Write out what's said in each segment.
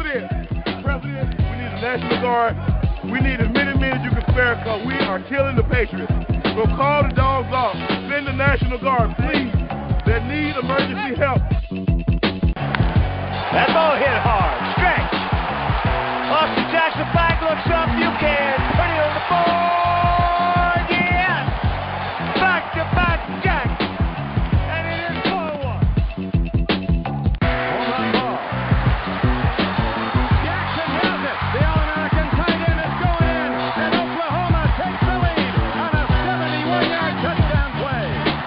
President, we need the National Guard. We need as many men as you can spare because we are killing the Patriots. So call the dogs off. Send the National Guard, please. They need emergency help. That ball hit hard. Stretch. Austin Jackson back looks up. You can put it on the board. Yes. Back-to-back Jack. And it is 4-1. Hold on ball. Jackson has it. The All-American tight end is going in. And Oklahoma takes the lead on a 71-yard touchdown play.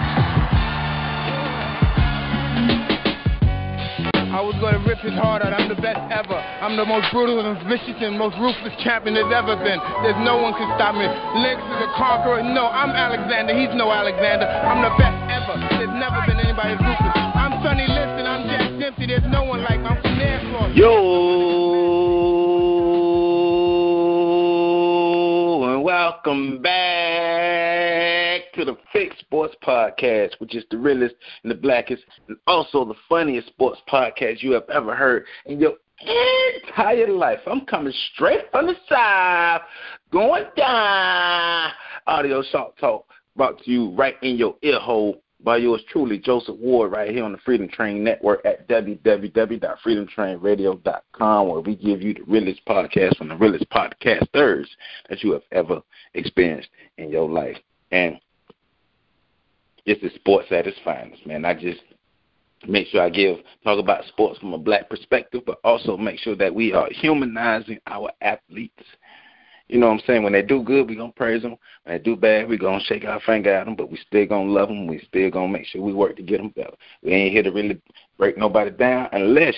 I was going to rip his heart out. I'm the best ever. I'm the most brutal and vicious and most ruthless champion there's ever been. There's no one can stop me. Lennox is a conqueror. No, I'm Alexander. He's no Alexander. I'm the best ever. There's never been anybody as ruthless. I'm Sonny Liston. I'm Jack Dempsey. There's no one like me. I'm from Nassau. Yo, and welcome back to the Fix Sports Podcast, which is the realest and the blackest and also the funniest sports podcast you have ever heard in your entire life. I'm coming straight from the side, going down. Audio Shop Talk brought to you right in your ear hole by yours truly, Joseph Ward, right here on the Freedom Train Network at www.freedomtrainradio.com, where we give you the realest podcast from the realest podcasters that you have ever experienced in your life. And this is sports at its finest, man. I just make sure I talk about sports from a black perspective, but also make sure that we are humanizing our athletes. You know what I'm saying? When they do good, we're going to praise them. When they do bad, we're going to shake our finger at them, but we still going to love them. We still going to make sure we work to get them better. We ain't here to really break nobody down unless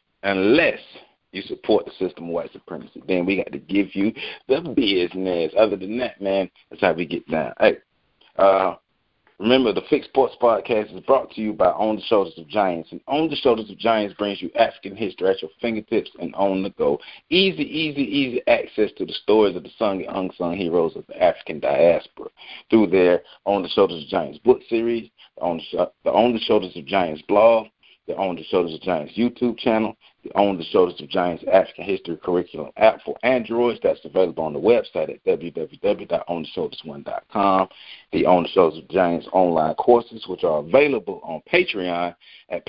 you support the system of white supremacy. Then we got to give you the business. Other than that, man, that's how we get down. Hey, remember, the Fix Sports Podcast is brought to you by On the Shoulders of Giants. And On the Shoulders of Giants brings you African history at your fingertips and on the go. Easy access to the stories of the sung and unsung heroes of the African diaspora through their On the Shoulders of Giants book series, the On the Shoulders of Giants blog, the On the Shoulders of Giants YouTube channel, the On the Shoulders of Giants African History Curriculum app for Androids that's available on the website at www.ontheshoulders1.com, the On the Shoulders of Giants online courses, which are available on Patreon at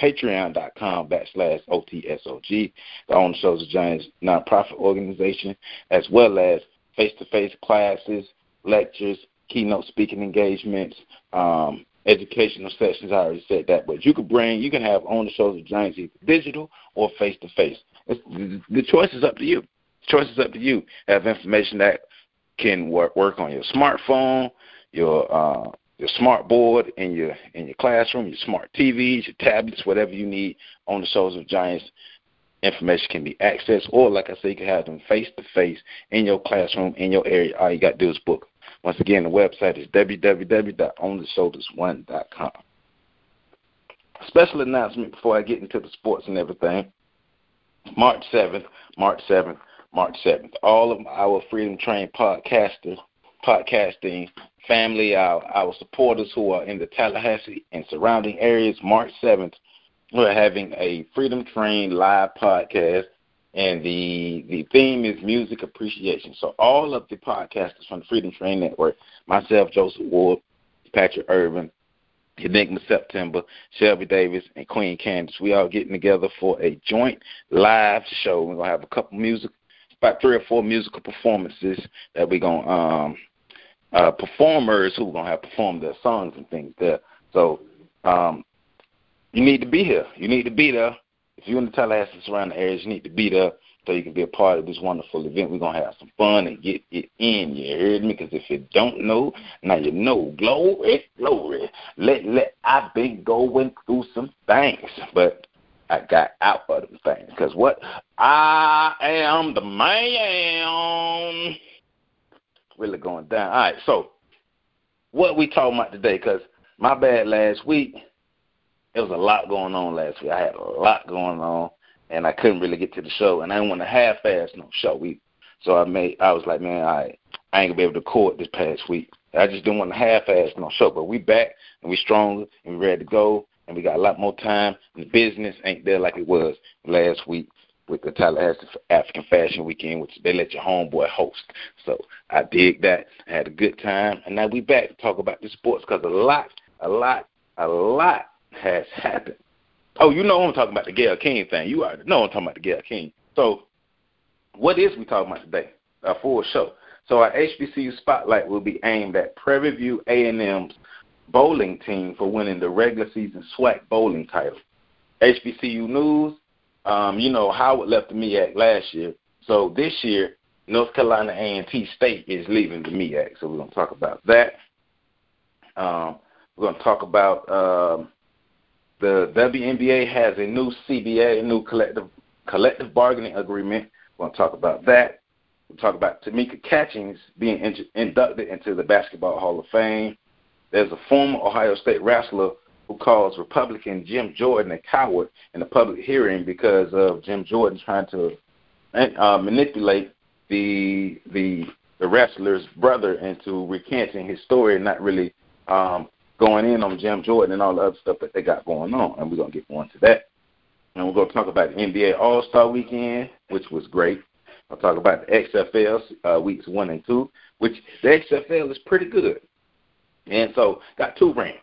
patreon.com/OTSOG, the On the Shoulders of Giants nonprofit organization, as well as face-to-face classes, lectures, keynote speaking engagements, educational sessions. I already said that, but you can have On the Shoulders of Giants either digital or face-to-face. The choice is up to you. The choice is up to you. Have information that can work on your smartphone, your smart board in your classroom, your smart TVs, your tablets, whatever you need. On the Shoulders of Giants information can be accessed, or like I said, you can have them face-to-face in your classroom, in your area. All you got to do is book. Once again, the website is www.ontheshoulders1.com. Special announcement before I get into the sports and everything. March 7th. All of our Freedom Train podcasting family, our supporters who are in the Tallahassee and surrounding areas, March 7th, we're having a Freedom Train live podcast. And the theme is music appreciation. So all of the podcasters from the Freedom Train Network, myself, Joseph Ward, Patrick Irvin, Enigma September, Shelby Davis, and Queen Candace, we all getting together for a joint live show. We're going to have about 3 or 4 musical performances that we're going to, performers who are going to have performed their songs and things there. So you need to be here. You need to be there. If you're in the Tallahassee surrounding areas, you need to be there so you can be a part of this wonderful event. We're going to have some fun and get it in. You heard me? Because if you don't know, now you know. Glory. I've been going through some things, but I got out of them things. Because what? I am the man. Really going down. All right, so what we talking about today? Because my bad last week. There was a lot going on last week. I had a lot going on, and I couldn't really get to the show, and I didn't want to half-ass no show. So I was like, man, I ain't going to be able to record this past week. I just didn't want to half-ass no show, but we back, and we stronger, and we ready to go, and we got a lot more time, and the business ain't there like it was last week. with the Tallahassee African Fashion Weekend, which they let your homeboy host. So I dig that. I had a good time. And now we back to talk about the sports because a lot has happened. Oh, you know I'm talking about the Gayle King thing. You already know I'm talking about the Gayle King. So what is we talking about today? A full show. So our HBCU spotlight will be aimed at Prairie View A&M's bowling team for winning the regular season SWAC bowling title. HBCU news, Howard left the MEAC last year. So this year, North Carolina A&T State is leaving the MEAC. So we're going to talk about that. We're going to talk about the WNBA has a new CBA, a new collective bargaining agreement. We're going to talk about that. We'll talk about Tamika Catchings being inducted into the Basketball Hall of Fame. There's a former Ohio State wrestler who calls Republican Jim Jordan a coward in a public hearing because of Jim Jordan trying to manipulate the wrestler's brother into recanting his story and not really going in on Jim Jordan and all the other stuff that they got going on. And we're going to get more into that. And we're going to talk about the NBA All-Star Weekend, which was great. I'll talk about the XFL weeks 1 and 2, which the XFL is pretty good. And so got two rants.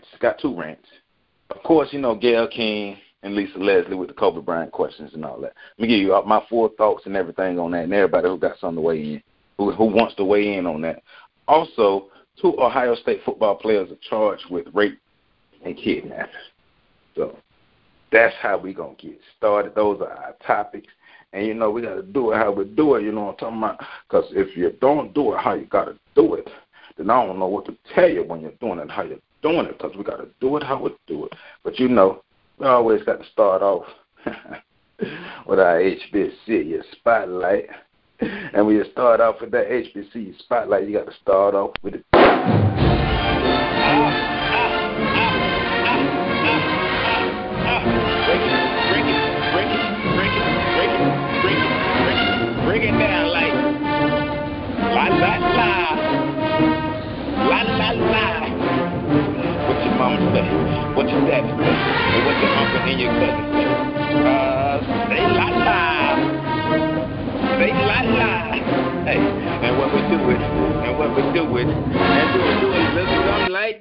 Of course, Gayle King and Lisa Leslie with the Kobe Bryant questions and all that. Let me give you my full thoughts and everything on that, and everybody who got something to weigh in, who wants to weigh in on that. Also, 2 Ohio State football players are charged with rape and kidnapping. So that's how we going to get started. Those are our topics. And, we got to do it how we do it, you know what I'm talking about? Because if you don't do it how you got to do it, then I don't know what to tell you when you're doing it, how you're doing it, because we got to do it how we do it. But, we always got to start off with our HBCU spotlight. And when you start off with that HBCU spotlight, you got to start off with it. Break it down like la la la, la la la. What your mama say? What your daddy say? And what your uncle and your cousin say? Say la la, say la la. Hey, and what we do it, listen something like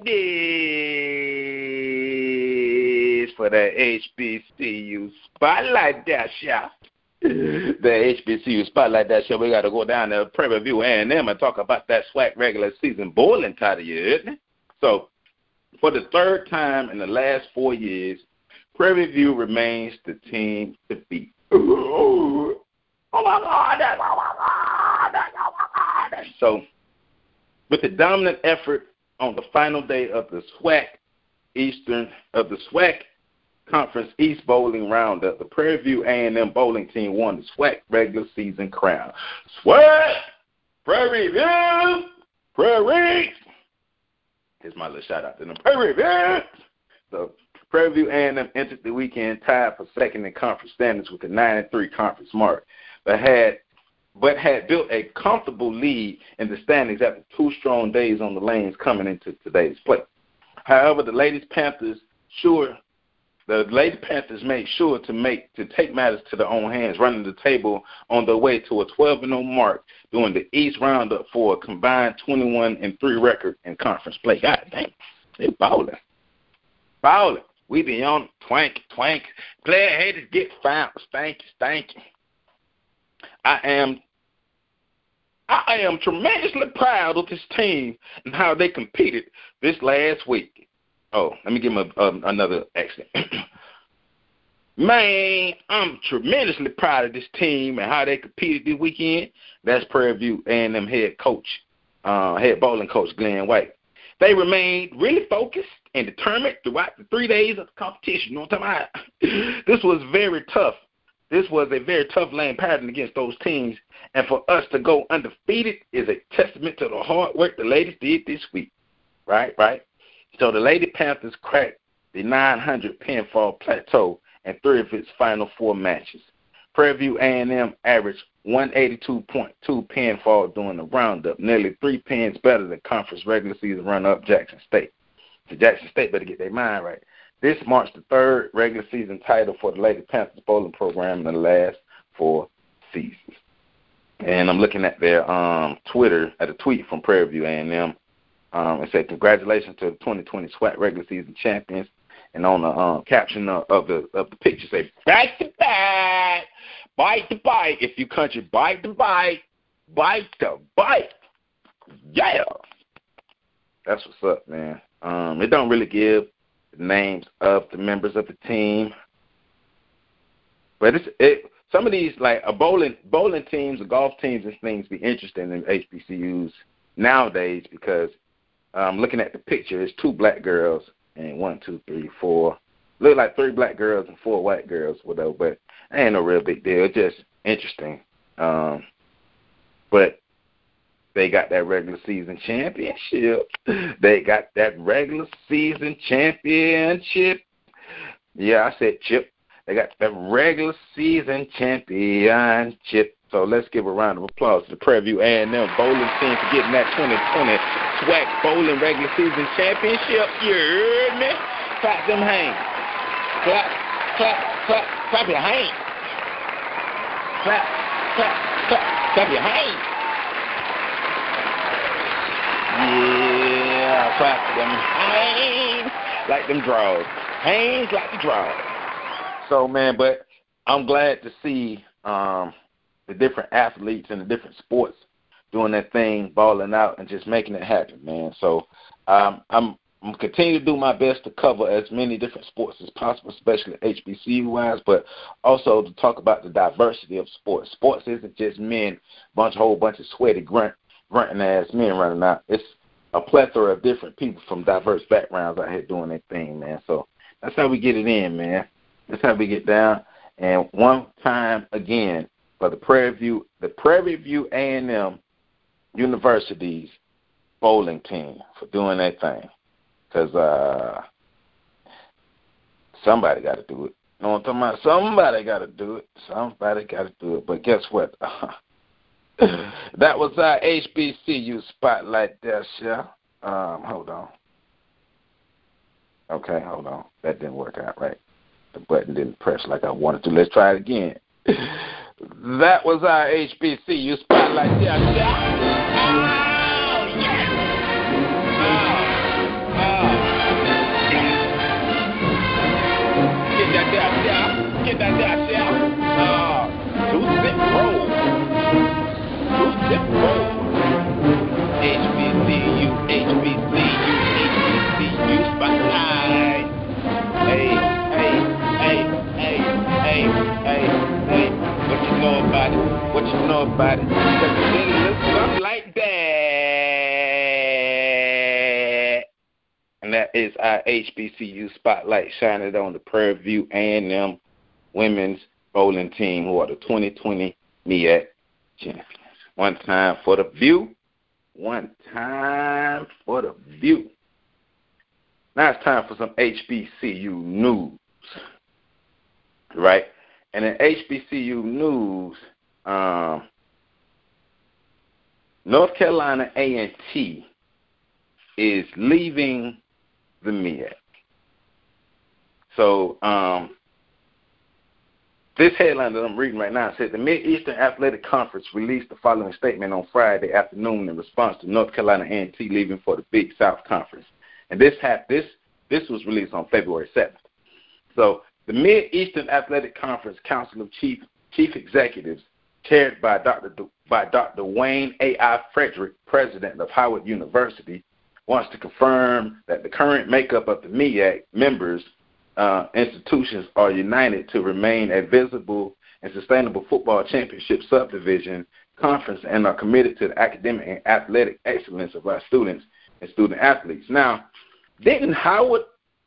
this for that HBCU spotlight dash shot. The HBCU Spotlight that show, we got to go down to Prairie View A&M and talk about that SWAC regular season bowling title, isn't it? So, for the third time in the last 4 years, Prairie View remains the team to beat. Oh my God! So, with the dominant effort on the final day of the SWAC Conference East Bowling Roundup, the Prairie View A&M bowling team won the SWAC regular season crown. SWAC! Prairie View! Prairie! Here's my little shout out to them. Prairie View! So Prairie View A&M entered the weekend tied for second in conference standings with a 9-3 conference mark, but had built a comfortable lead in the standings after 2 strong days on the lanes coming into today's play. However, the Lady Panthers made sure to take matters to their own hands, running the table on their way to a 12-0 mark during the East Roundup for a combined 21-3 record in conference play. God dang, they balling. We be on twank. Player haters get found. Stanky. I am tremendously proud of this team and how they competed this last week. Oh, let me give him another accent. Man, I'm tremendously proud of this team and how they competed this weekend. That's Prairie View A&M head bowling coach Glenn White. They remained really focused and determined throughout the 3 days of the competition. You know what I'm talking about? This was very tough. This was a very tough lane pattern against those teams. And for us to go undefeated is a testament to the hard work the ladies did this week. Right? So the Lady Panthers cracked the 900 pinfall plateau in 3 of its final 4 matches. Prairie View A&M averaged 182.2 pinfall during the roundup, nearly 3 pins better than conference regular season runner-up Jackson State. So Jackson State better get their mind right. This marks the 3rd regular season title for the Lady Panthers bowling program in the last 4 seasons. And I'm looking at their Twitter, at a tweet from Prairie View A&M. It said, congratulations to the 2020 SWAC regular season champions. And on the caption of the picture, say, back to back, bite to bite. If you country, bite to bite, bite to bite. Yeah. That's what's up, man. It don't really give the names of the members of the team. But some of these, like bowling teams or golf teams and things, be interesting in HBCUs nowadays because looking at the picture, it's 2 black girls and 1, 2, 3, 4. Look like 3 black girls and 4 white girls, whatever. But it ain't no real big deal. It's just interesting. But they got that regular season championship. They got that regular season championship. Yeah, I said chip. They got the regular season championship. So let's give a round of applause to the Prairie View A&M bowling team for getting that 2020 SWAC bowling regular season championship. You heard me? Clap them hands. Clap, clap, clap, clap your hands. Clap, clap, clap, clap your hands. Yeah, clap them hands like them draws. Hands like the draws. So, man, but I'm glad to see the different athletes and the different sports doing that thing, balling out, and just making it happen, man. So I'm continuing to do my best to cover as many different sports as possible, especially HBCU-wise, but also to talk about the diversity of sports. Sports isn't just men, whole bunch of sweaty, grunting-ass men running out. It's a plethora of different people from diverse backgrounds out here doing their thing, man. So that's how we get it in, man. That's how we get down. And one time again for the Prairie View A&M University's bowling team for doing that thing. Because somebody got to do it. You know what I'm talking about? Somebody got to do it. Somebody got to do it. But guess what? That was our HBCU spotlight there, Shell. Hold on. Okay, hold on. That didn't work out right. The button didn't press like I wanted to. Let's try it again. That was our HBCU spotlight. Yeah. Oh, yes. Get that down. Get that down. Two-step roll. Two-step roll. HBCU spotlight. Hey. What you know about it? What you know about it? Because it didn't look something like that. And that is our HBCU spotlight shining on the Prairie View A&M women's bowling team, who are the 2020 MEAC champions. One time for the view. One time for the view. Now it's time for some HBCU news. Right? And in HBCU news, North Carolina A&T is leaving the MEAC. So this headline that I'm reading right now said the Mid-Eastern Athletic Conference released the following statement on Friday afternoon in response to North Carolina A&T leaving for the Big South Conference. And this was released on February 7th. So the Mid-Eastern Athletic Conference Council of Chief Executives, chaired by Dr. Wayne A.I. Frederick, president of Howard University, wants to confirm that the current makeup of the MEAC members institutions are united to remain a visible and sustainable football championship subdivision conference and are committed to the academic and athletic excellence of our students and student athletes. Now, didn't Howard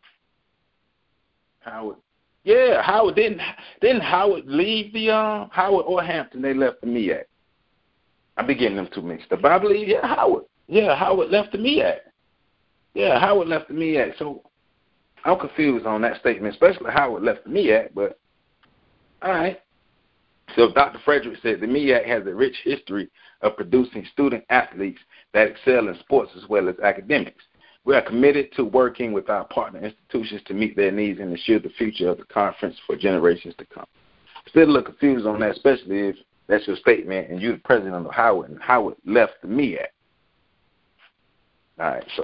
leave the Howard or Hampton? They left the MEAC. I be getting them two mixed up. But I believe, Howard. Yeah, Howard left the MEAC. Yeah, Howard left the MEAC. So I'm confused on that statement, especially Howard left the MEAC, but all right. So Dr. Frederick said the MEAC has a rich history of producing student athletes that excel in sports as well as academics. We are committed to working with our partner institutions to meet their needs and ensure the future of the conference for generations to come. still a little confused on that, especially if that's your statement and you're the president of Howard and Howard left the MEAC. All right, so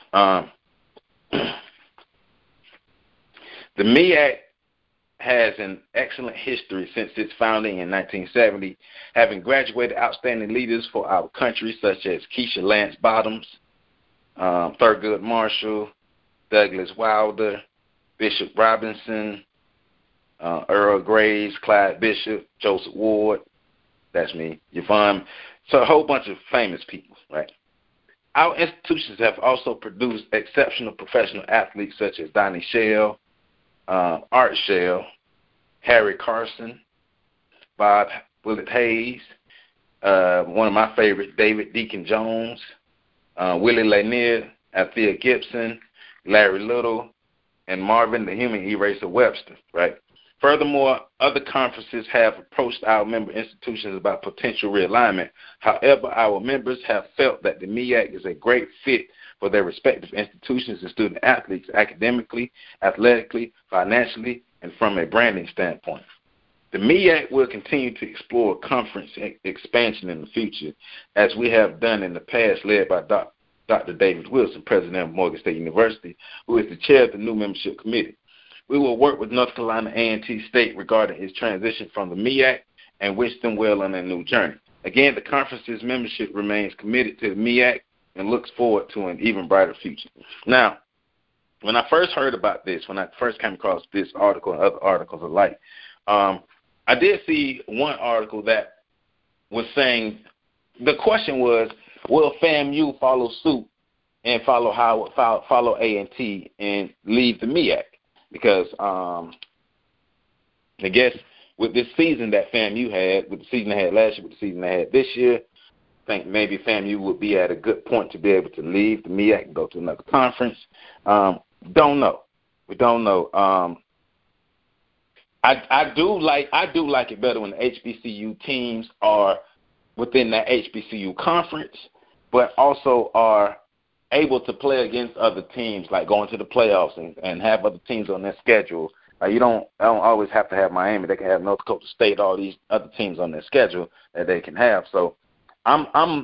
the MEAC has an excellent history since its founding in 1970, having graduated outstanding leaders for our country such as Keisha Lance Bottoms, Thurgood Marshall, Douglas Wilder, Bishop Robinson, Earl Graves, Clyde Bishop, Joseph Ward, that's me, Yvonne, so a whole bunch of famous people, right? Our institutions have also produced exceptional professional athletes such as Donnie Shell, Art Shell, Harry Carson, Bob Willett Hayes, one of my favorites, David Deacon Jones, Willie Lanier, Althea Gibson, Larry Little, and Marvin the Human Eraser Webster, right? Furthermore, other conferences have approached our member institutions about potential realignment. However, our members have felt that the MEAC is a great fit for their respective institutions and student athletes academically, athletically, financially, and from a branding standpoint. The MEAC will continue to explore conference expansion in the future, as we have done in the past, led by Dr. David Wilson, president of Morgan State University, who is the chair of the new membership committee. We will work with North Carolina A&T State regarding its transition from the MEAC and wish them well on their new journey. Again, the conference's membership remains committed to the MEAC and looks forward to an even brighter future. Now, when I first heard about this, when I first came across this article and other articles alike, I did see one article that was saying, the question was, will FAMU follow suit and follow Howard, follow A&T and leave the MEAC? Because I guess with this season that FAMU had, with the season they had last year, with the season they had this year, I think maybe FAMU would be at a good point to be able to leave the MEAC and go to another conference. Don't know. We don't know. I do like it better when the HBCU teams are within that HBCU conference, but also are able to play against other teams, like going to the playoffs and have other teams on their schedule. I don't always have to have Miami. They can have North Dakota State, all these other teams on their schedule that they can have. So I'm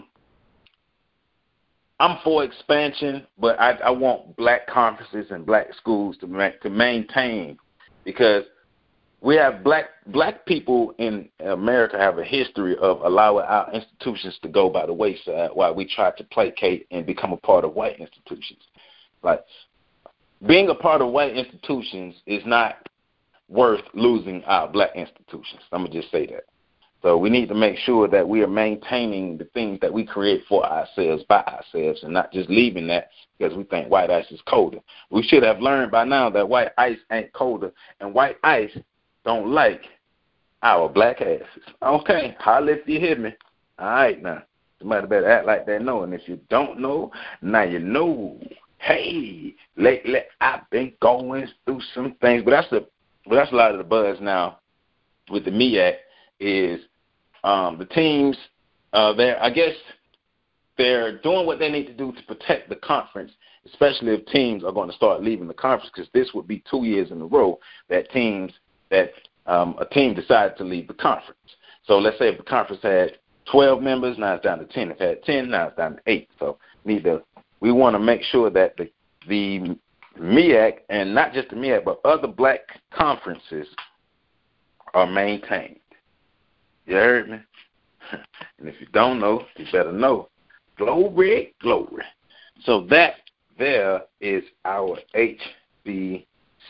for expansion, but I want black conferences and black schools to maintain, because we have black people in America have a history of allowing our institutions to go by the wayside while we try to placate and become a part of white institutions. Like, being a part of white institutions is not worth losing our black institutions. I'm going to just say that. So we need to make sure that we are maintaining the things that we create for ourselves, by ourselves, and not just leaving that because we think white ice is colder. We should have learned by now that white ice ain't colder, and white ice don't like our black asses. Okay, holla if you hear me. All right, now. Somebody better act like they know, and if you don't know, now you know. Hey, lately I've been going through some things, but that's a lot of the buzz now with the MEAC is the teams. I guess they're doing what they need to do to protect the conference, especially if teams are going to start leaving the conference, because this would be 2 years in a row that a team decided to leave the conference. So let's say if the conference had 12 members, now it's down to 10. If it had 10, now it's down to 8. So we want to make sure that the MEAC, and not just the MEAC, but other black conferences are maintained. You heard me? And if you don't know, you better know. Glory, glory. So that there is our HBCU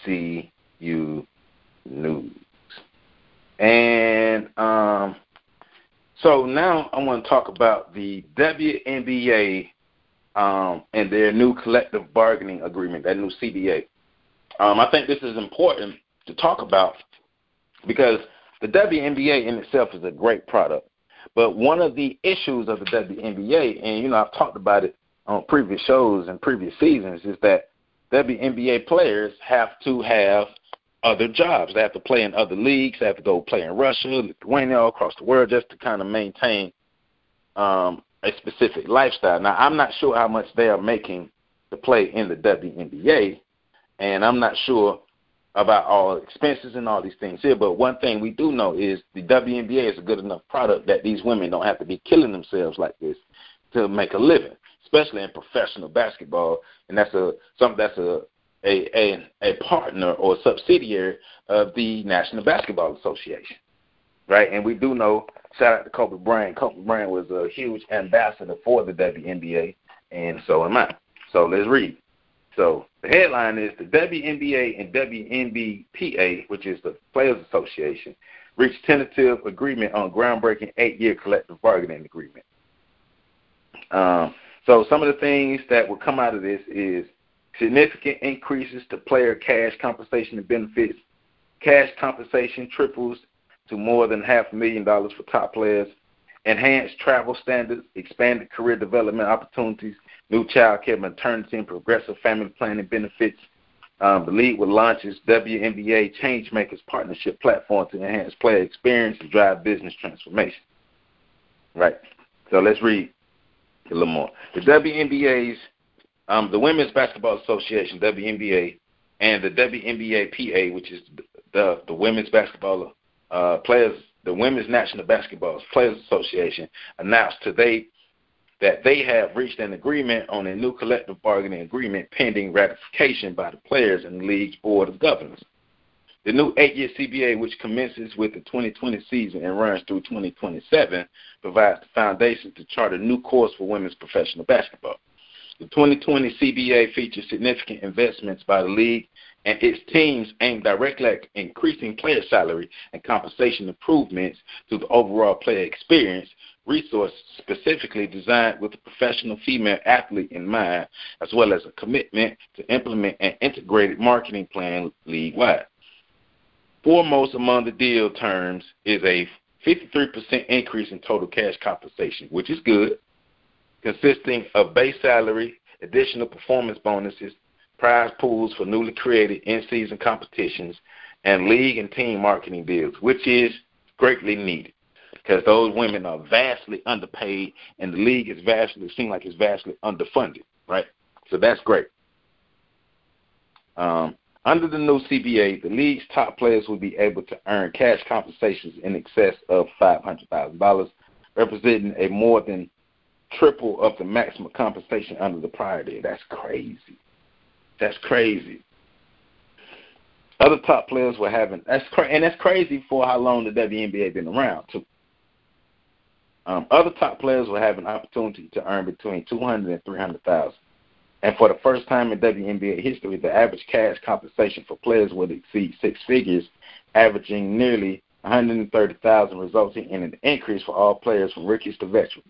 news. And so now I want to talk about the WNBA and their new collective bargaining agreement, that new CBA. I think this is important to talk about because the WNBA in itself is a great product. But one of the issues of the WNBA, and, I've talked about it on previous shows and previous seasons, is that WNBA players have to have other jobs. They have to play in other leagues. They have to go play in Russia, Lithuania, all across the world, just to kind of maintain a specific lifestyle. Now, I'm not sure how much they are making to play in the WNBA, and I'm not sure about all expenses and all these things here. But one thing we do know is the WNBA is a good enough product that these women don't have to be killing themselves like this to make a living, especially in professional basketball. And that's a partner or subsidiary of the National Basketball Association, right? And we do know, shout out to Kobe Bryant. Kobe Bryant was a huge ambassador for the WNBA, and so am I. So let's read. So the headline is the WNBA and WNBPA, which is the Players Association, reached tentative agreement on groundbreaking 8-year collective bargaining agreement. So some of the things that will come out of this is significant increases to player cash compensation and benefits. Cash compensation triples to more than $500,000 for top players. Enhanced travel standards, expanded career development opportunities, new child care, maternity, and progressive family planning benefits. The league will launch its WNBA Changemakers Partnership platform to enhance player experience and drive business transformation. Right. So let's read a little more. The WNBA's, the Women's Basketball Association, WNBA, and the WNBA-PA, which is the Women's Basketball Players, the Women's National Basketball Players Association, announced today that they have reached an agreement on a new collective bargaining agreement pending ratification by the players and the league's board of governors. The new 8-year CBA, which commences with the 2020 season and runs through 2027, provides the foundation to chart a new course for women's professional basketball. The 2020 CBA features significant investments by the league and its teams aimed directly at increasing player salary and compensation improvements to the overall player experience, resources specifically designed with the professional female athlete in mind, as well as a commitment to implement an integrated marketing plan league-wide. Foremost among the deal terms is a 53% increase in total cash compensation, which is good, consisting of base salary, additional performance bonuses, prize pools for newly created in-season competitions, and league and team marketing deals, which is greatly needed because those women are vastly underpaid and the league is vastly underfunded, right? So that's great. Under the new CBA, the league's top players will be able to earn cash compensations in excess of $500,000, representing a more than triple of the maximum compensation under the prior deal. That's crazy. That's crazy. Other top players were having that's crazy for how long the WNBA been around too. Other top players will have an opportunity to earn between $200,000 and $300,000. And for the first time in WNBA history, the average cash compensation for players would exceed six figures, averaging nearly $130,000, resulting in an increase for all players from rookies to veterans.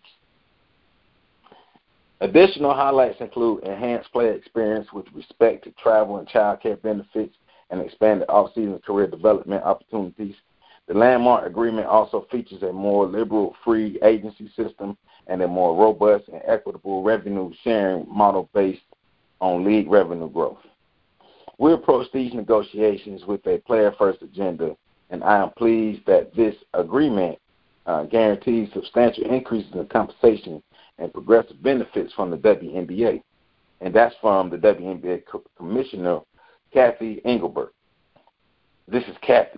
Additional highlights include enhanced player experience with respect to travel and child care benefits and expanded off-season career development opportunities. The landmark agreement also features a more liberal free agency system and a more robust and equitable revenue sharing model based on league revenue growth. We approach these negotiations with a player-first agenda, and I am pleased that this agreement guarantees substantial increases in compensation and progressive benefits from the WNBA. And that's from the WNBA Commissioner, Cathy Engelbert. This is Cathy.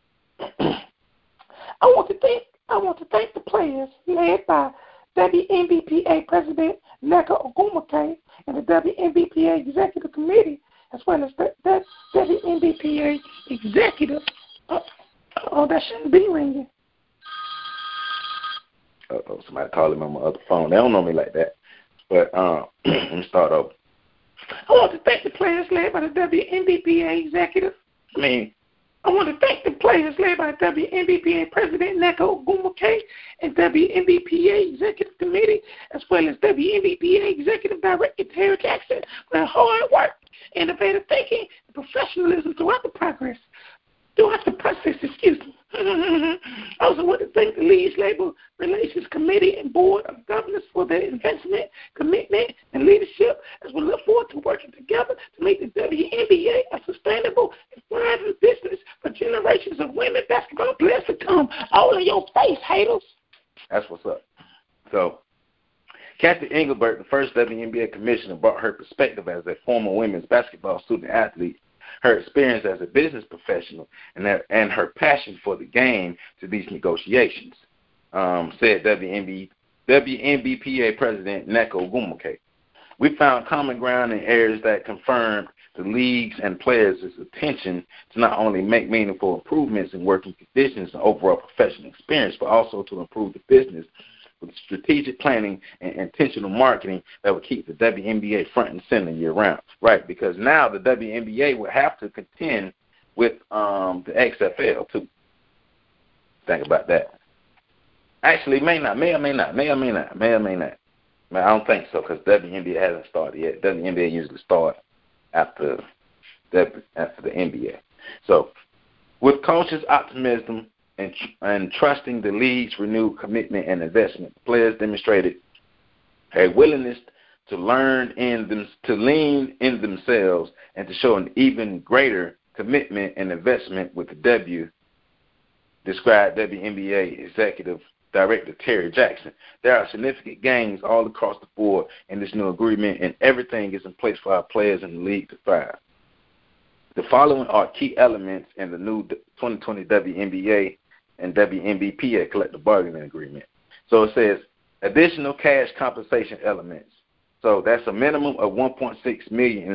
I want to thank the players led by WNBPA President Nneka Ogwumike and the WNBPA Executive Committee, as well as the WNBPA Executive. That shouldn't be ringing. Somebody calling me on my other phone. They don't know me like that. But let me start over. I want to thank the players led by the WNBPA Executive. I want to thank the players led by WNBPA President Nneka Ogwumike and WNBPA Executive Committee, as well as WNBPA Executive Director Terry Jackson for their hard work, innovative thinking, and professionalism throughout the process. I also want to thank the League's Labor Relations Committee and Board of Governors for their investment, commitment, and leadership, as we look forward to working together to make the WNBA a sustainable and thriving business for generations of women basketball players to come. All in your face, haters. That's what's up. So, Cathy Engelbert, the first WNBA commissioner, brought her perspective as a former women's basketball student athlete. her experience as a business professional and her passion for the game to these negotiations, said WNBPA President Nneka Ogwumike. We found common ground in areas that confirmed the leagues and players' attention to not only make meaningful improvements in working conditions and overall professional experience, but also to improve the business with strategic planning and intentional marketing that will keep the WNBA front and center year-round. Right, because now the WNBA will have to contend with the XFL, too. Think about that. Actually, may or may not. I don't think so, because WNBA hasn't started yet. WNBA usually start after the NBA. So, with cautious optimism and trusting the league's renewed commitment and investment, players demonstrated a willingness to lean in themselves and to show an even greater commitment and investment with the W, described WNBA Executive Director Terry Jackson. There are significant gains all across the board in this new agreement, and everything is in place for our players in the league to thrive. The following are key elements in the new 2020 WNBA and WNBPA collective bargaining agreement. So it says additional cash compensation elements. So that's a minimum of $1.6 million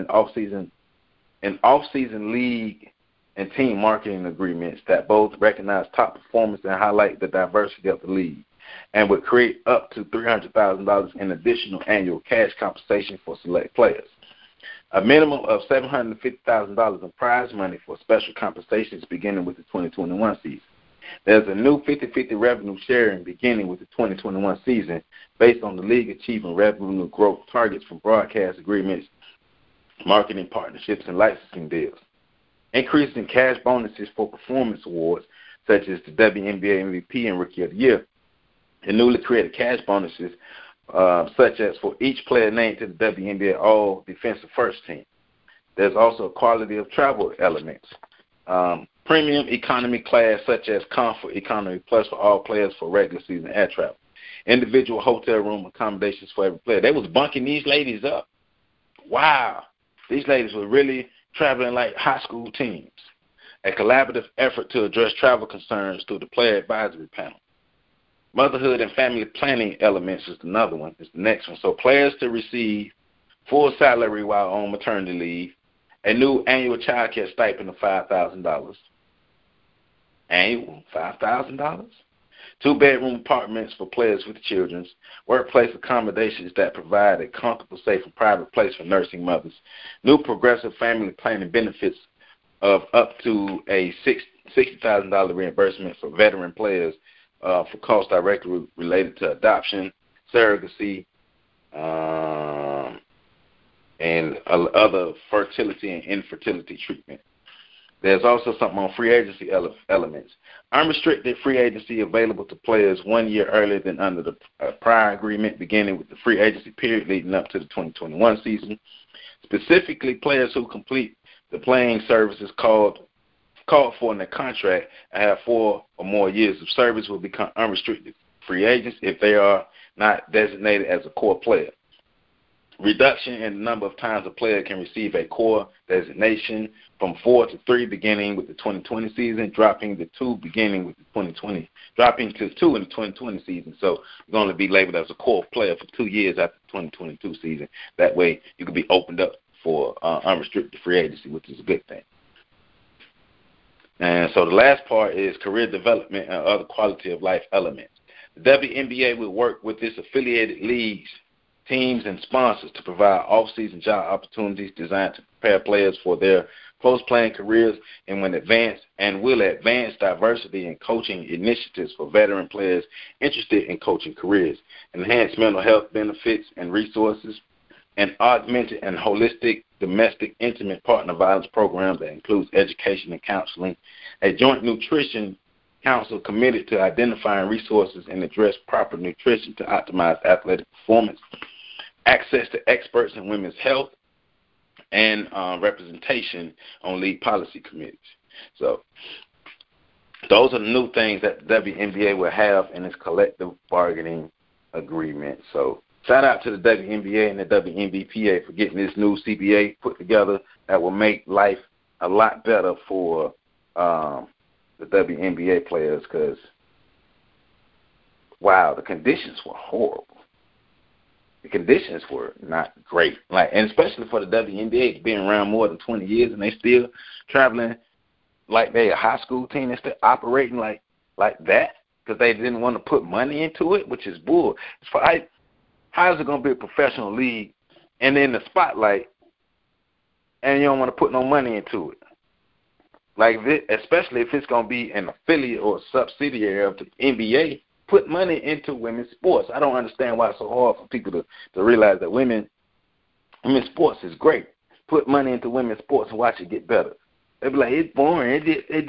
in off-season league and team marketing agreements that both recognize top performance and highlight the diversity of the league, and would create up to $300,000 in additional annual cash compensation for select players. A minimum of $750,000 in prize money for special compensations beginning with the 2021 season. There's a new 50-50 revenue sharing beginning with the 2021 season based on the league achieving revenue growth targets from broadcast agreements, marketing partnerships, and licensing deals. Increase in cash bonuses for performance awards such as the WNBA MVP and Rookie of the Year. And newly created cash bonuses such as for each player named to the WNBA All-Defensive First Team. There's also quality of travel elements. Premium economy class such as Comfort Economy Plus for all players for regular season air travel. Individual hotel room accommodations for every player. They was bunking these ladies up. Wow. These ladies were really traveling like high school teams. A collaborative effort to address travel concerns through the player advisory panel. Motherhood and family planning elements is another one. It's the next one. So players to receive full salary while on maternity leave. A new annual child care stipend of $5,000. Annual $5,000. 2-bedroom apartments for players with children. Workplace accommodations that provide a comfortable, safe, and private place for nursing mothers. New progressive family planning benefits of up to a $60,000 reimbursement for veteran players for costs directly related to adoption, surrogacy, and other fertility and infertility treatment. There's also something on free agency elements. Unrestricted free agency available to players 1 year earlier than under the prior agreement, beginning with the free agency period leading up to the 2021 season. Specifically, players who complete the playing services called for in their contract and have 4 or more years of service will become unrestricted free agents if they are not designated as a core player. Reduction in the number of times a player can receive a core designation from 4 to 3 beginning with the 2020 season, dropping to 2 in the 2020 season. So you're going to be labeled as a core player for 2 years after the 2022 season. That way you can be opened up for unrestricted free agency, which is a good thing. And so the last part is career development and other quality of life elements. The WNBA will work with its affiliated leagues, teams, and sponsors to provide off-season job opportunities designed to prepare players for their post-playing careers and will advance diversity and coaching initiatives for veteran players interested in coaching careers, enhance mental health benefits and resources, and augmented and holistic domestic intimate partner violence program that includes education and counseling, a joint nutrition council committed to identifying resources and address proper nutrition to optimize athletic performance, access to experts in women's health, and representation on league policy committees. So those are the new things that the WNBA will have in its collective bargaining agreement. So shout out to the WNBA and the WNBPA for getting this new CBA put together that will make life a lot better for the WNBA players because, wow, the conditions were horrible. The conditions were not great, and especially for the WNBA, it's been around more than 20 years, and they still traveling like they a high school team. They're still operating like that because they didn't want to put money into it, which is bull. How is it going to be a professional league and in the spotlight, and you don't want to put no money into it? Especially if it's going to be an affiliate or a subsidiary of the NBA. Put money into women's sports. I don't understand why it's so hard for people to realize that women's sports is great. Put money into women's sports and watch it get better. They be like, it's boring.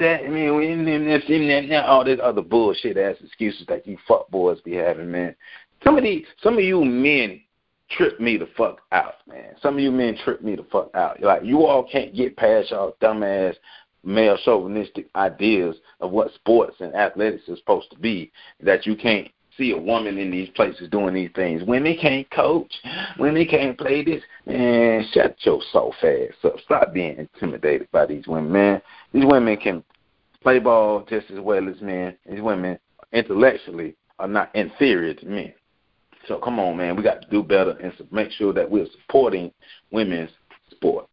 All this other bullshit ass excuses that you fuck boys be having, man. Some of you men trip me the fuck out, man. Some of you men trip me the fuck out. Like, you all can't get past y'all dumbass male chauvinistic ideas of what sports and athletics is supposed to be, that you can't see a woman in these places doing these things. Women can't coach. Women can't play this. Man, shut your soft ass up. Stop being intimidated by these women, man. These women can play ball just as well as men. These women intellectually are not inferior to men. So come on, man. We got to do better and make sure that we're supporting women's sports.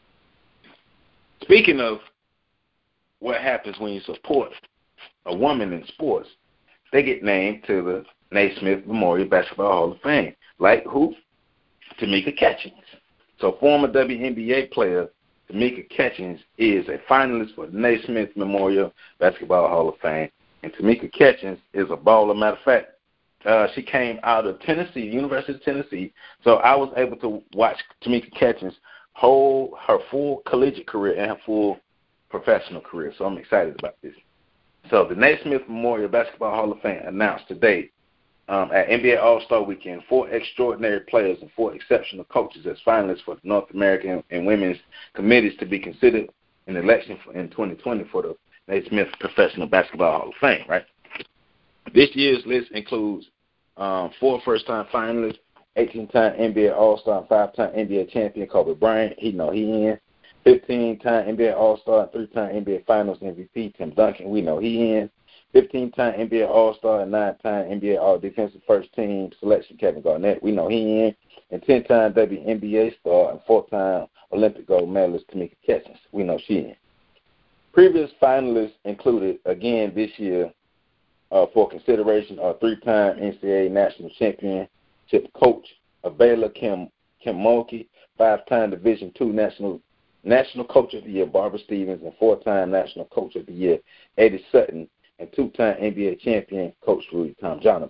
Speaking of what happens when you support a woman in sports, they get named to the Naismith Memorial Basketball Hall of Fame. Like who? Tamika Catchings. So former WNBA player Tamika Catchings is a finalist for the Naismith Memorial Basketball Hall of Fame. And Tamika Catchings is a baller. Matter of fact, she came out of Tennessee, University of Tennessee. So I was able to watch Tamika Catchings her full collegiate career and her full professional career. So I'm excited about this. So the Naismith Memorial Basketball Hall of Fame announced today at NBA All-Star Weekend 4 extraordinary players and 4 exceptional coaches as finalists for the North American and women's committees to be considered in the election in 2020 for the Naismith Professional Basketball Hall of Fame, right? This year's list includes 4 first-time finalists, 18-time NBA All-Star and 5-time NBA champion Kobe Bryant. He in. 15-time NBA All-Star and 3-time NBA Finals MVP Tim Duncan. We know he in. 15-time NBA All-Star and 9-time NBA All-Defensive First Team selection Kevin Garnett. We know he in. And 10-time WNBA star and 4-time Olympic gold medalist Tamika Catchings. We know she in. Previous finalists included, again this year, for consideration, are 3-time NCAA National Championship coach Baylor Kim Mulkey, 5-time Division II National Coach of the Year Barbara Stevens, and 4-time National Coach of the Year Eddie Sutton, and 2-time NBA champion Coach Rudy Tomjanovich.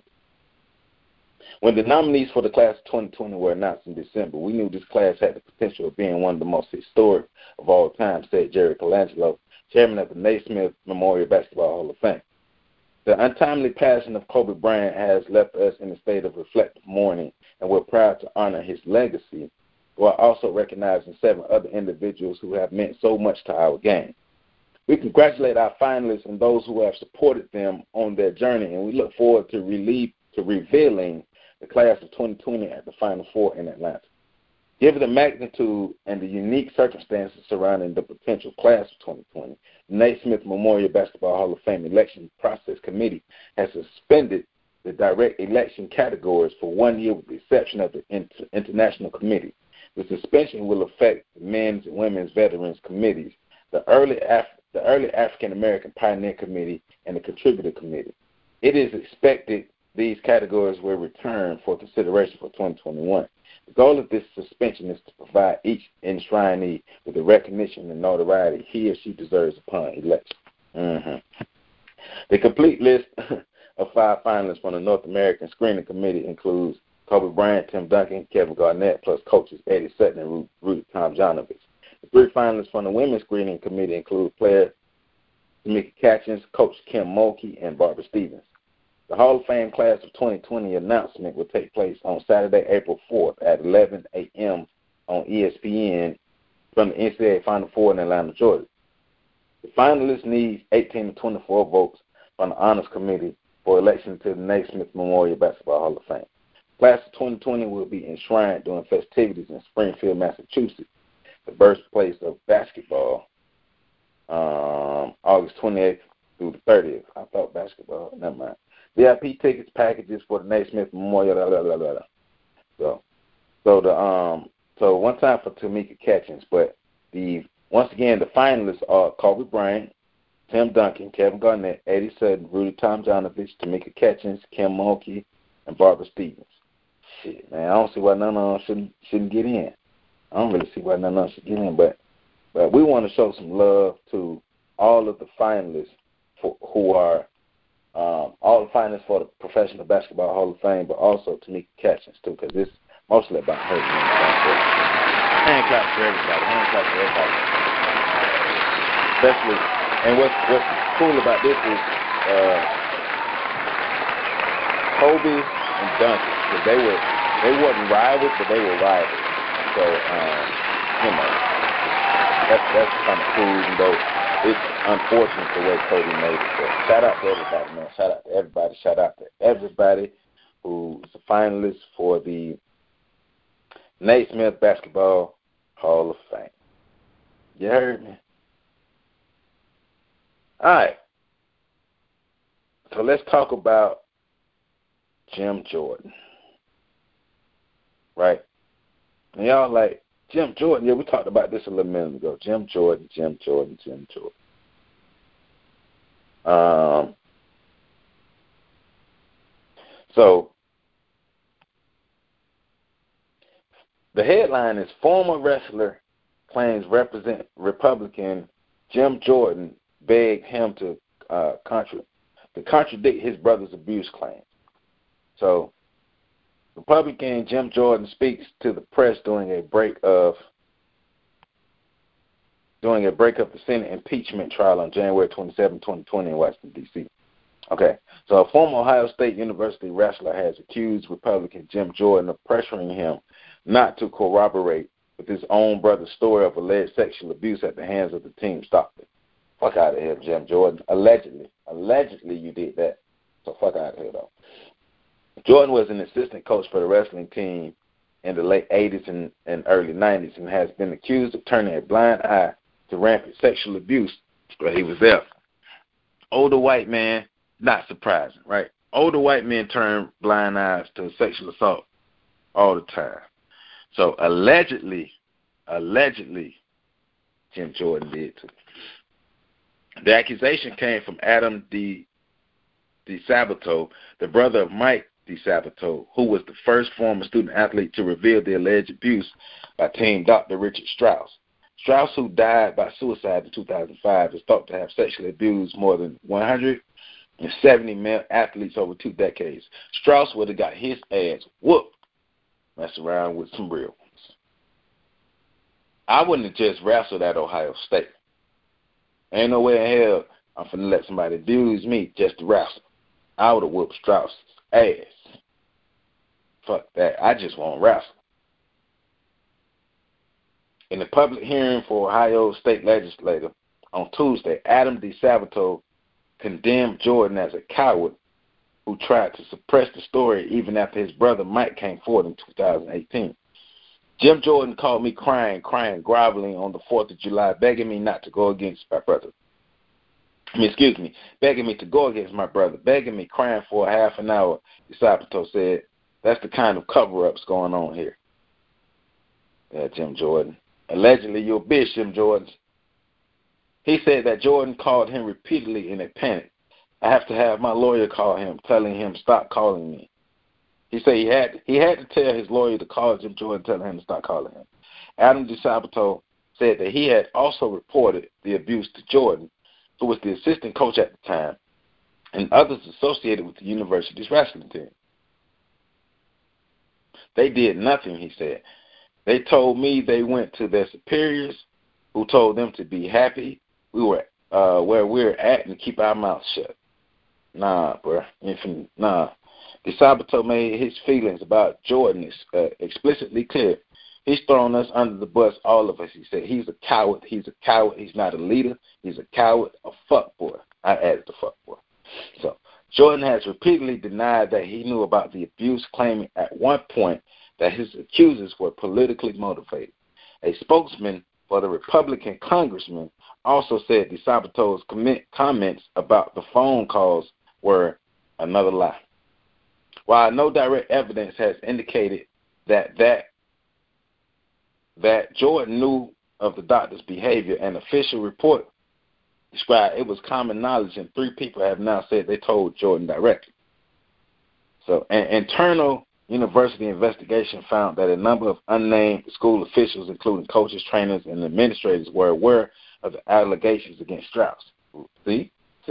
When the nominees for the class of 2020 were announced in December, we knew this class had the potential of being one of the most historic of all time, said Jerry Colangelo, chairman of the Naismith Memorial Basketball Hall of Fame. The untimely passing of Kobe Bryant has left us in a state of reflective mourning, and we're proud to honor his legacy while also recognizing 7 other individuals who have meant so much to our game. We congratulate our finalists and those who have supported them on their journey, and we look forward to revealing the class of 2020 at the Final Four in Atlanta. Given the magnitude and the unique circumstances surrounding the potential class of 2020, the Naismith Memorial Basketball Hall of Fame Election Process Committee has suspended the direct election categories for 1 year with the exception of the International Committee. The suspension will affect the men's and women's veterans committees, the early African American Pioneer Committee, and the Contributor Committee. It is expected these categories will return for consideration for 2021. The goal of this suspension is to provide each enshrinee with the recognition and notoriety he or she deserves upon election. The complete list of 5 finalists from the North American Screening Committee includes Kobe Bryant, Tim Duncan, Kevin Garnett, plus coaches Eddie Sutton and Rudy Tomjanovich. The 3 finalists from the Women's Screening Committee include player Tamika Catchings, Coach Kim Mulkey, and Barbara Stevens. The Hall of Fame Class of 2020 announcement will take place on Saturday, April 4th at 11 a.m. on ESPN from the NCAA Final Four in Atlanta, Georgia. The finalists need 18 to 24 votes from the Honors Committee for election to the Naismith Memorial Basketball Hall of Fame. Class of 2020 will be enshrined during festivities in Springfield, Massachusetts, the birthplace of basketball, August 28th through the 30th. I thought basketball. Never mind. VIP tickets, packages for the Naismith Memorial. Blah, blah, blah, blah. So one time for Tamika Catchings, but once again the finalists are Kobe Bryant, Tim Duncan, Kevin Garnett, Eddie Sutton, Rudy Tomjanovich, Tamika Catchings, Kim Mulkey, and Barbara Stevens. Shit, man, I don't see why none of them shouldn't get in. I don't really see why none of them should get in, but we want to show some love to all of the finalists who are all the finalists for the Professional Basketball Hall of Fame, but also Tamika Catchings too, because it's mostly about her. Hand claps for everybody. Hand claps for everybody. Especially, and what's cool about this is Kobe and Duncan, because they wasn't rivals, but they were rivals. So that's kind of cool, even though it's unfortunate the way Kobe made it. So shout out to everybody, man. Shout out to everybody. Shout out to everybody who's a finalist for the Naismith Basketball Hall of Fame. You heard me? All right. So let's talk about Jim Jordan. Right? And y'all like, Jim Jordan, yeah, we talked about this a little minute ago. Jim Jordan. So the headline is former wrestler claims Republican Jim Jordan begged him to contradict his brother's abuse claim. So Republican Jim Jordan speaks to the press during a break of the Senate impeachment trial on January 27, 2020 in Washington, D.C. Okay, so a former Ohio State University wrestler has accused Republican Jim Jordan of pressuring him not to corroborate with his own brother's story of alleged sexual abuse at the hands of the team Stockton. Fuck out of here, Jim Jordan. Allegedly you did that. So fuck out of here, though. Jordan was an assistant coach for the wrestling team in the late 80s and early 90s and has been accused of turning a blind eye to rampant sexual abuse while he was there. Older white man, not surprising, right? Older white men turn blind eyes to sexual assault all the time. So allegedly, Jim Jordan did too. The accusation came from Adam DiSabato, the brother of Mike DiSabato, who was the first former student athlete to reveal the alleged abuse by team Dr. Richard Strauss. Strauss, who died by suicide in 2005, is thought to have sexually abused more than 170 male athletes over 2 decades. Strauss would have got his ass whooped, mess around with some real ones. I wouldn't have just wrestled at Ohio State. Ain't no way in hell I'm finna let somebody abuse me just to wrestle. I would have whooped Strauss' ass. Fuck that. I just want to wrestle. In the public hearing for Ohio State legislator on Tuesday, Adam DiSabato condemned Jordan as a coward who tried to suppress the story even after his brother Mike came forward in 2018. Jim Jordan called me crying, groveling on the 4th of July, begging me not to go against my brother. Begging me to go against my brother, begging me, crying for a half an hour, DiSabato said. That's the kind of cover-ups going on here. Yeah, Jim Jordan. Allegedly, you're a bitch, Jim Jordan. He said that Jordan called him repeatedly in a panic. I have to have my lawyer call him, telling him stop calling me. He said he had to tell his lawyer to call Jim Jordan, telling him to stop calling him. Adam DiSabato said that he had also reported the abuse to Jordan, who was the assistant coach at the time, and others associated with the university's wrestling team. They did nothing, he said. They told me they went to their superiors, who told them to be happy we were where we're at and keep our mouths shut. Nah, bro. Nah. DiSabato made his feelings about Jordan explicitly clear. He's thrown us under the bus, all of us. He said he's a coward. He's a coward. He's not a leader. He's a coward, a fuckboy. I added the fuckboy. So Jordan has repeatedly denied that he knew about the abuse, claiming at one point that his accusers were politically motivated. A spokesman for the Republican congressman also said DeSabato's comments about the phone calls were another lie. While no direct evidence has indicated that Jordan knew of the doctor's behavior, an official report described it was common knowledge, and 3 people have now said they told Jordan directly. So an internal university investigation found that a number of unnamed school officials, including coaches, trainers, and administrators, were aware of the allegations against Strauss. See?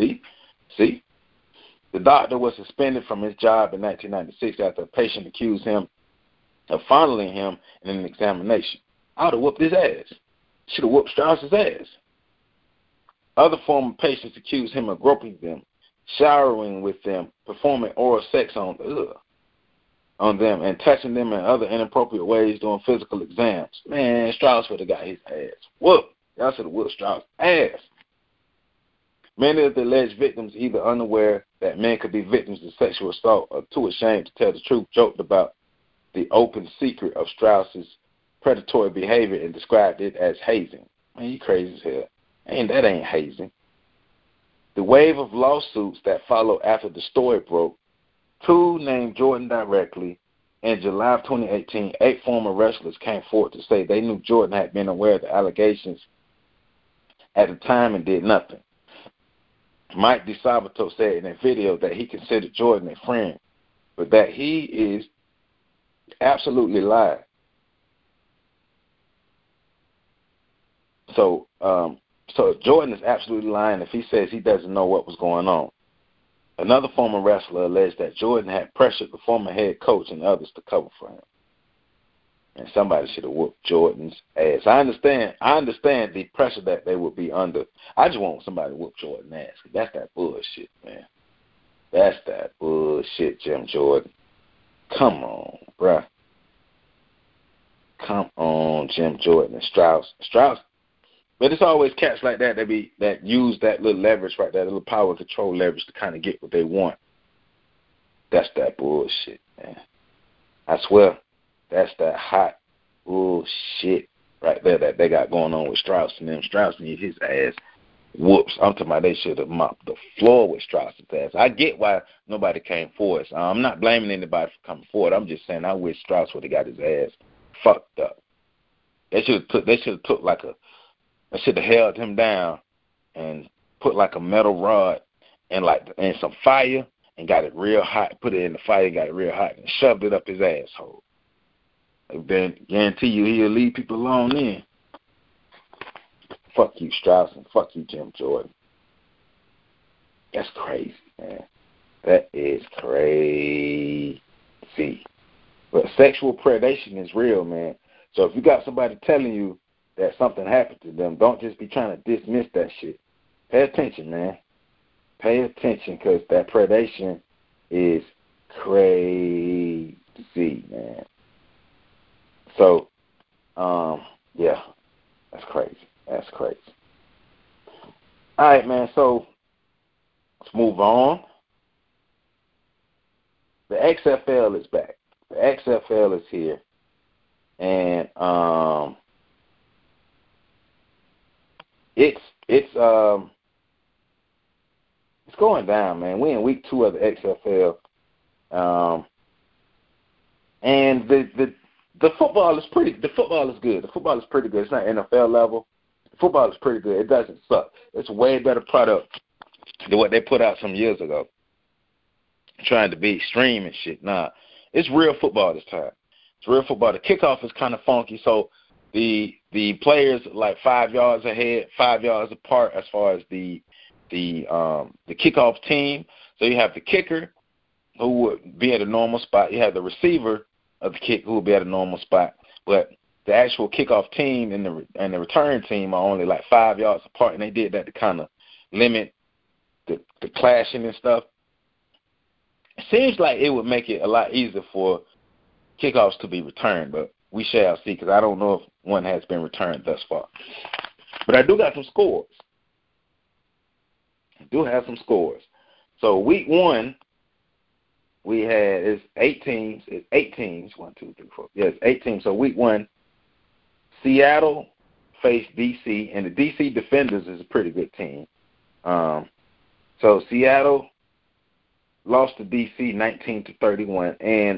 The doctor was suspended from his job in 1996 after a patient accused him of fondling him in an examination. I would have whooped his ass. Should have whooped Strauss's ass. Other former patients accused him of groping them, showering with them, performing oral sex on them, and touching them in other inappropriate ways during physical exams. Man, Strauss would have got his ass whooped. Y'all should have whooped Strauss' ass. Many of the alleged victims, either unaware that men could be victims of sexual assault or too ashamed to tell the truth, joked about the open secret of Strauss's predatory behavior and described it as hazing. Man, you crazy as hell. That ain't hazing. The wave of lawsuits that followed after the story broke, 2 named Jordan directly. In July of 2018, 8 former wrestlers came forward to say they knew Jordan had been aware of the allegations at the time and did nothing. Mike DeSabato said in a video that he considered Jordan a friend, but that he is absolutely lying. So Jordan is absolutely lying if he says he doesn't know what was going on. Another former wrestler alleged that Jordan had pressured the former head coach and others to cover for him. And somebody should have whooped Jordan's ass. I understand the pressure that they would be under. I just want somebody to whoop Jordan's ass. That's that bullshit, man. That's that bullshit, Jim Jordan. Come on, bruh. Come on, Jim Jordan and Strauss. But it's always cats like that that use that little leverage right there, that little power control leverage to kind of get what they want. That's that bullshit, man. I swear, that's that hot bullshit right there that they got going on with Strauss and them. Strauss need his ass whoops. I'm talking about they should have mopped the floor with Strauss's ass. I get why nobody came forward. So I'm not blaming anybody for coming forward. I'm just saying I wish Strauss would have got his ass fucked up. They should have held him down and put like a metal rod and some fire and got it real hot, put it in the fire and got it real hot and shoved it up his asshole. I guarantee you he'll leave people alone then. Fuck you, Strauss, and fuck you, Jim Jordan. That's crazy, man. That is crazy. But sexual predation is real, man. So if you got somebody telling you that something happened to them, don't just be trying to dismiss that shit. Pay attention, man. Pay attention, because that predation is crazy, man. So, yeah, that's crazy. That's crazy. All right, man, so let's move on. The XFL is back. The XFL is here. And it's going down, man. We're in week 2 of the XFL. And the football is good. The football is pretty good. It's not NFL level. The football is pretty good. It doesn't suck. It's a way better product than what they put out some years ago, trying to be extreme and shit. Nah, it's real football this time. It's real football. The kickoff is kind of funky, so the players are like 5 yards ahead, 5 yards apart as far as the kickoff team. So you have the kicker who would be at a normal spot. You have the receiver of the kick who would be at a normal spot, but the actual kickoff team and the return team are only like 5 yards apart, and they did that to kind of limit the clashing and stuff. It seems like it would make it a lot easier for kickoffs to be returned, but we shall see, because I don't know if one has been returned thus far. But I do got some scores. So week 1, we had it's 8 teams. It's 8 teams. 1, 2, 3, 4. Yes, 8 teams. So week 1, Seattle face DC, and the DC Defenders is a pretty good team. So Seattle lost to DC 19-31, and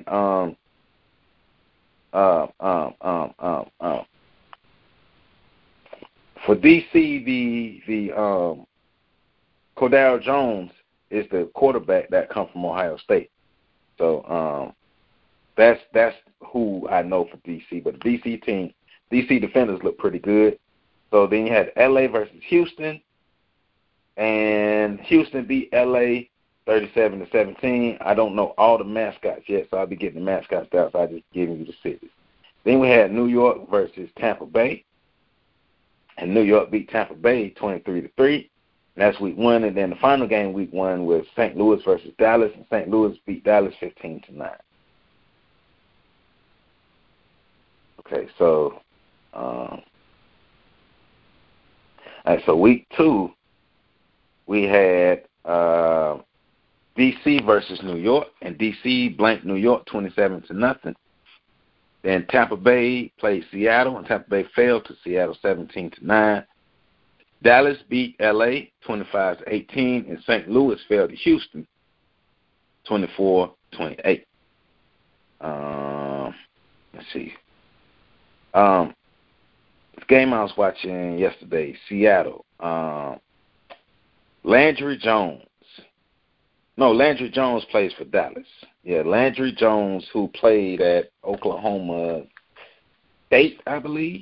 for DC, the Cordell Jones is the quarterback that comes from Ohio State. So that's who I know for DC. But the DC team, DC Defenders look pretty good. So then you had LA versus Houston, and Houston beat LA 37-17. I don't know all the mascots yet, so I'll be getting the mascots out. So I just giving you the cities. Then we had New York versus Tampa Bay, and New York beat Tampa Bay 23-3. That's week 1, and then the final game week 1 was St. Louis versus Dallas, and St. Louis beat Dallas 15-9. Okay, so all right, so week 2 we had DC versus New York, and DC blanked New York 27-0. Then Tampa Bay played Seattle, and Tampa Bay fell to Seattle 17-9. Dallas beat LA 25-18, and St. Louis fell to Houston 24-28. Let's see. This game I was watching yesterday, Seattle. Landry Jones plays for Dallas. Yeah, Landry Jones, who played at Oklahoma State, I believe.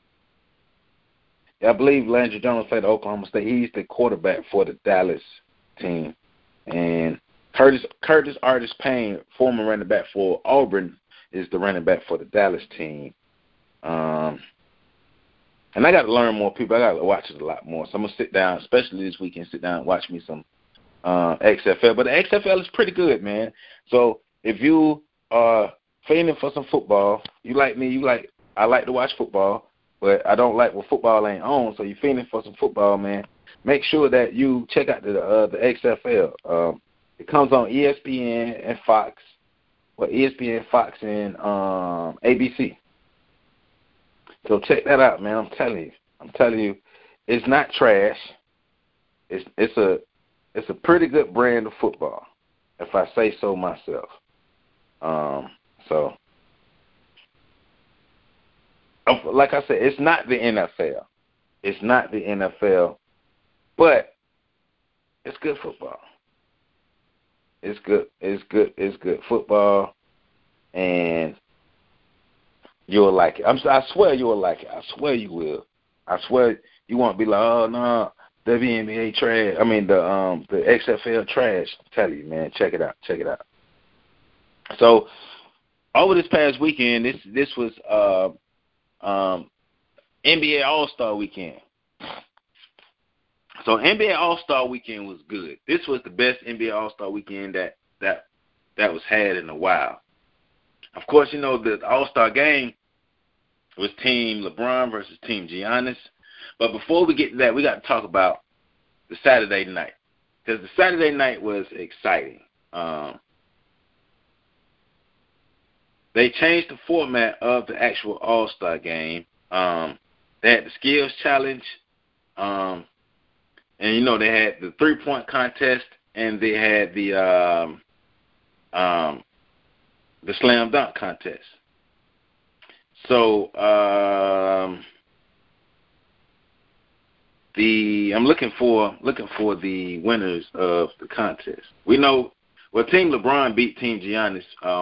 I believe Landry Jones played at Oklahoma State. He's the quarterback for the Dallas team. And Curtis Artis Payne, former running back for Auburn, is the running back for the Dallas team. And I got to learn more people. I got to watch it a lot more. So I'm going to sit down, especially this weekend, and watch me some XFL. But the XFL is pretty good, man. So if you are fiending for some football, you like me, I like to watch football. But I don't like when football ain't on, so you're feeling for some football, man. Make sure that you check out the XFL. It comes on ESPN and Fox, ESPN, Fox, and ABC. So check that out, man. I'm telling you, it's not trash. It's a pretty good brand of football, if I say so myself. So. Like I said, it's not the NFL. But it's good football. It's good football, and you'll like it. I swear you'll like it. I swear you will. I swear you won't be like, oh no, WNBA trash. I mean the XFL trash. I'm telling you, man, check it out. So over this past weekend, this was NBA All-Star Weekend. So NBA All-Star Weekend was good. This was the best NBA All-Star Weekend that was had in a while. Of course, you know, the All-Star game was Team LeBron versus Team Giannis. But before we get to that, we got to talk about the Saturday night, because the Saturday night was exciting. They changed the format of the actual All-Star game. They had the skills challenge, and you know they had the 3-point contest, and they had the slam dunk contest. So I'm looking for the winners of the contest. We know. Well, Team LeBron beat Team Giannis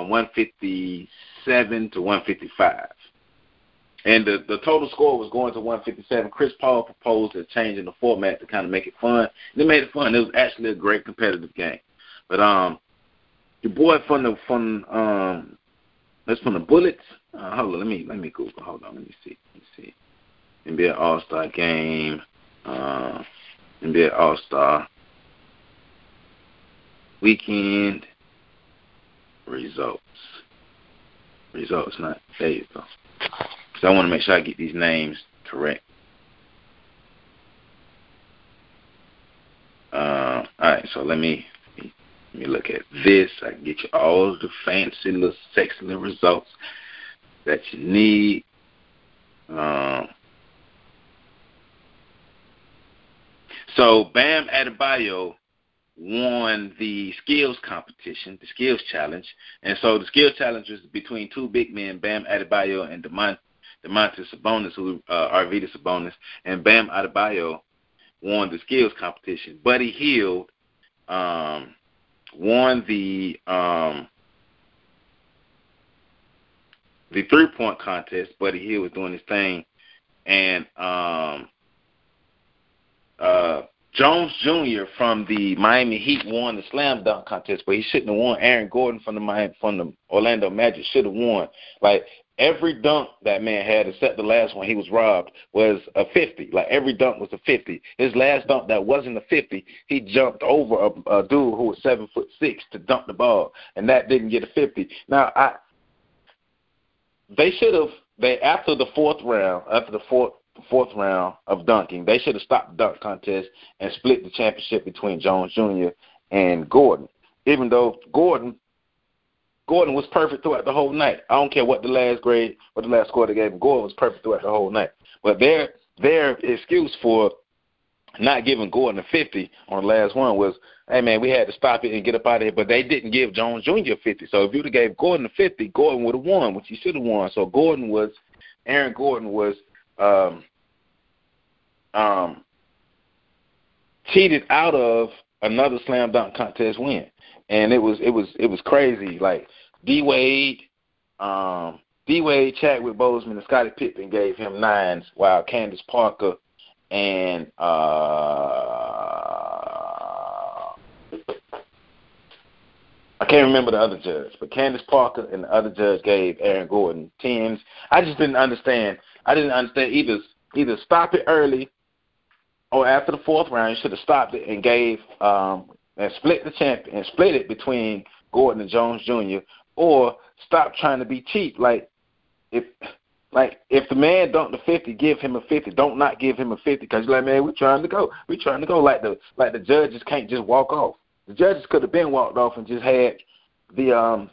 157-155. And the total score was going to 157. Chris Paul proposed a change in the format to kind of make it fun. And they made it fun. It was actually a great competitive game. But your boy from the Bullets. Hold on, let me Google. Hold on, let me see. NBA All-Star game. NBA All-Star Weekend results. Not there you go. So I want to make sure I get these names correct. All right, so let me look at this. I can get you all the fancy little sexy little results that you need. So Bam Adebayo won the skills competition, the skills challenge. And so the skills challenge was between two big men, Bam Adebayo and Domantas Sabonis, Arvydas Sabonis. And Bam Adebayo won the skills competition. Buddy Hield won the 3-point contest. Buddy Hield was doing his thing. And Jones Jr. from the Miami Heat won the slam dunk contest, but he shouldn't have won. Aaron Gordon from the Orlando Magic should have won. Like, every dunk that man had, except the last one he was robbed, was a 50. Like, every dunk was a 50. His last dunk that wasn't a 50, he jumped over a dude who was 7'6" to dunk the ball, and that didn't get a 50. Now, after the fourth round of dunking, they should have stopped the dunk contest and split the championship between Jones Jr. and Gordon. Even though Gordon was perfect throughout the whole night. I don't care what the last score they gave him. Gordon was perfect throughout the whole night. But their excuse for not giving Gordon a 50 on the last one was, hey, man, we had to stop it and get up out of here. But they didn't give Jones Jr. a 50. So if you would have gave Gordon a 50, Gordon would have won, which he should have won. So Aaron Gordon was cheated out of another slam dunk contest win, and it was crazy. Like D-Wade, Chadwick Boseman, and Scottie Pippen gave him 9s, while Candace Parker and I can't remember the other judge, but Candace Parker and the other judge gave Aaron Gordon 10s. I just didn't understand. Either stop it early or after the fourth round. You should have stopped it and gave and split the champion and split it between Gordon and Jones Jr. Or stop trying to be cheap. Like if the man dunked the 50, give him a 50. Don't not give him a 50 because you're like, man, we're trying to go. Like the judges can't just walk off. The judges could have been walked off and just had a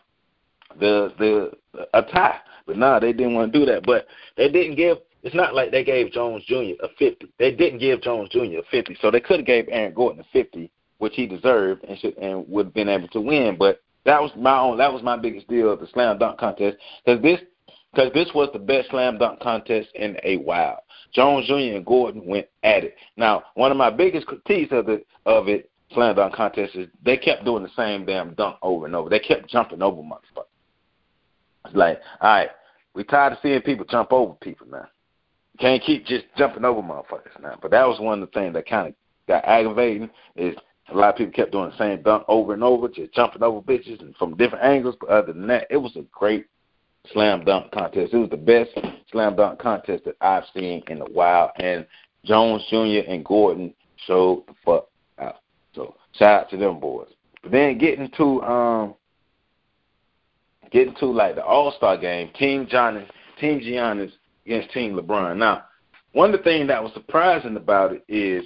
tie, but nah, they didn't want to do that. But they didn't give. It's not like they gave Jones Jr. a 50. They didn't give Jones Jr. a 50, so they could have gave Aaron Gordon a 50, which he deserved and would have been able to win. But that was my biggest deal of the slam dunk contest because this was the best slam dunk contest in a while. Jones Jr. and Gordon went at it. Now, one of my biggest critiques of it. Slam dunk contest is they kept doing the same damn dunk over and over. They kept jumping over motherfuckers. It's like, all right, we tired of seeing people jump over people now. You can't keep just jumping over motherfuckers now. But that was one of the things that kind of got aggravating is a lot of people kept doing the same dunk over and over, just jumping over bitches and from different angles. But other than that, it was a great slam dunk contest. It was the best slam dunk contest that I've seen in a while. And Jones Jr. and Gordon showed the fuck out. So shout out to them boys. But then getting to like the All-Star game, Team Giannis against Team LeBron. Now, one of the things that was surprising about it is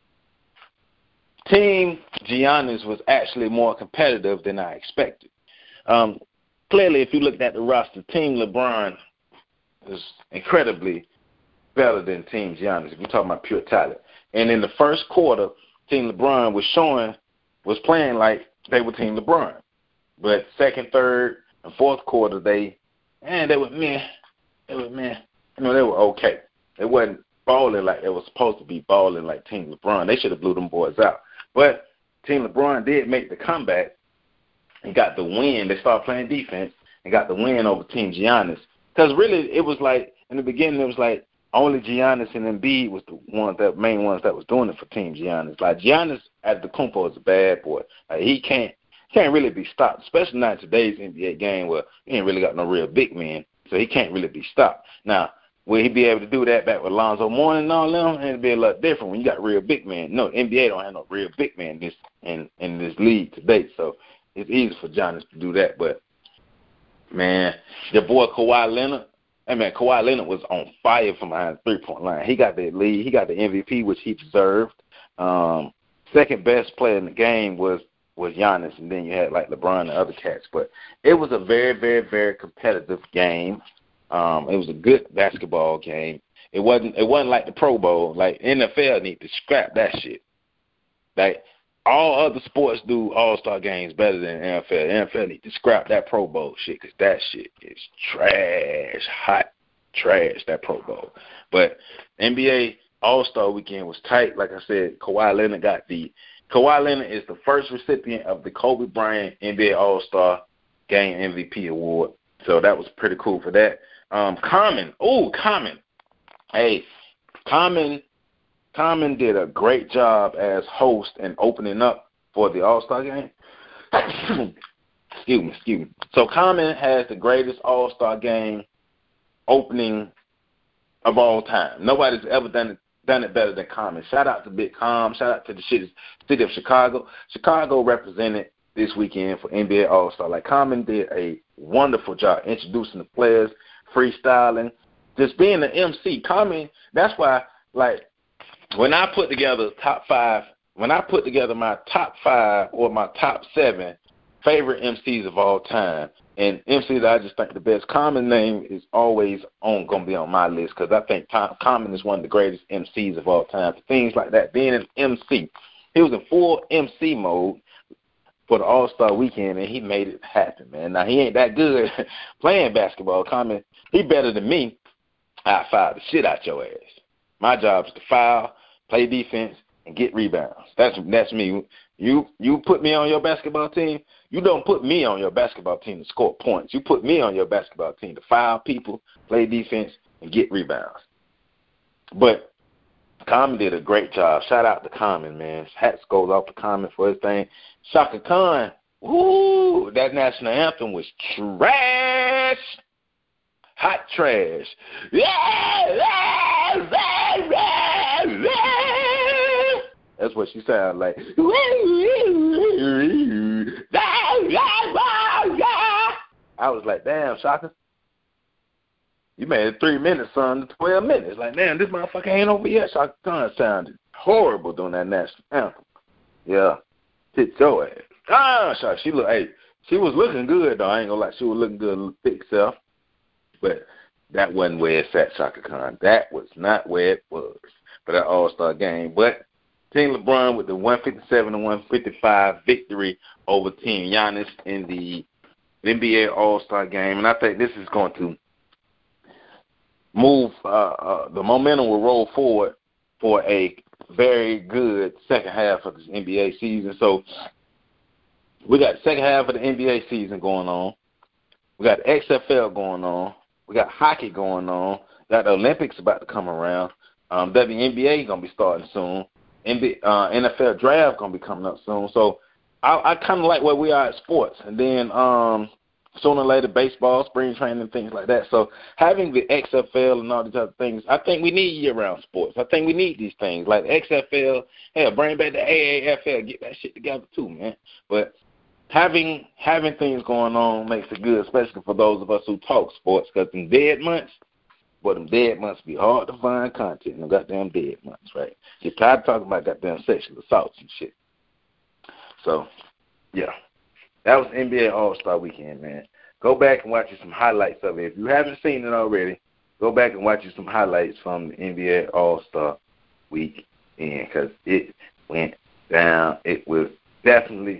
Team Giannis was actually more competitive than I expected. Clearly, if you looked at the roster, Team LeBron is incredibly better than Team Giannis if you're talking about pure talent. And in the first quarter, Team LeBron was playing like they were Team LeBron. But second, third, and fourth quarter, they were meh. They were okay. They wasn't balling like they were supposed to be balling like Team LeBron. They should have blew them boys out. But Team LeBron did make the comeback and got the win. They started playing defense and got the win over Team Giannis. Because really, it was like, in the beginning, it was like, only Giannis and Embiid was the main ones that was doing it for Team Giannis. Like Giannis Antetokounmpo is a bad boy. Like, he can't really be stopped, especially not in today's NBA game where he ain't really got no real big men, so he can't really be stopped. Now, will he be able to do that back with Lonzo Mourning and all them? It'd be a lot different when you got real big men. No, NBA don't have no real big men in this league today, so it's easy for Giannis to do that. But man, your boy Kawhi Leonard. Kawhi Leonard was on fire from behind the 3-point line. He got the lead. He got the MVP, which he deserved. Second best player in the game was Giannis, and then you had like LeBron and other cats. But it was a very, very, very competitive game. It was a good basketball game. It wasn't like the Pro Bowl. Like NFL need to scrap that shit. Like, all other sports do all-star games better than NFL. NFL need to scrap that Pro Bowl shit because that shit is trash, hot trash, that Pro Bowl. But NBA All-Star Weekend was tight. Like I said, Kawhi Leonard is the first recipient of the Kobe Bryant NBA All-Star Game MVP award. So that was pretty cool for that. Common. Hey, Common did a great job as host and opening up for the All-Star Game. Excuse me. So Common has the greatest All-Star Game opening of all time. Nobody's ever done it better than Common. Shout out to Big Com. Shout out to the city of Chicago. Chicago represented this weekend for NBA All-Star. Like, Common did a wonderful job introducing the players, freestyling, just being the MC. Common, that's why, like, when I put together my top 5 or my top 7 favorite MCs of all time, and MCs that I just think the best, Common name is always going to be on my list because I think Common is one of the greatest MCs of all time. For things like that, being an MC, he was in full MC mode for the All-Star Weekend, and he made it happen, man. Now, he ain't that good playing basketball. Common, he better than me. I foul the shit out your ass. My job is to foul, play defense, and get rebounds. That's me. You put me on your basketball team, you don't put me on your basketball team to score points. You put me on your basketball team to foul people, play defense, and get rebounds. But Common did a great job. Shout out to Common, man. Hats goes off to Common for his thing. Shaka Khan, woo, that national anthem was trash. Hot trash. That's what she sounded like. I was like, damn, Shaka. You made it 3 minutes, son, to 12 minutes. Like, damn, this motherfucker ain't over yet. Shaka Khan sounded horrible doing that national anthem. Yeah. Hit your ass. Shaka, she was looking good, though. I ain't gonna lie. She was looking good, thick self. But that wasn't where it's at, Shaka Khan. That was not where it was for that All-Star game. But Team LeBron with the 157-155 victory over Team Giannis in the NBA All-Star game. And I think this is going to move, the momentum will roll forward for a very good second half of this NBA season. So we got the second half of the NBA season going on. We got XFL going on. We got hockey going on. We got the Olympics about to come around. WNBA going to be starting soon. NFL draft going to be coming up soon. So I kind of like where we are at sports. And then sooner or later, baseball, spring training, things like that. So having the XFL and all these other things, I think we need year-round sports. I think we need these things. Like XFL, hell, bring back the AAFL, get that shit together too, man. But having things going on makes it good, especially for those of us who talk sports, because them dead months be hard to find content in them goddamn dead months, right? You're tired of talking about goddamn sexual assaults and shit. So, yeah. That was NBA All-Star Weekend, man. Go back and watch you some highlights of it. If you haven't seen it already, go back and watch you some highlights from the NBA All-Star Weekend, because it went down. It was definitely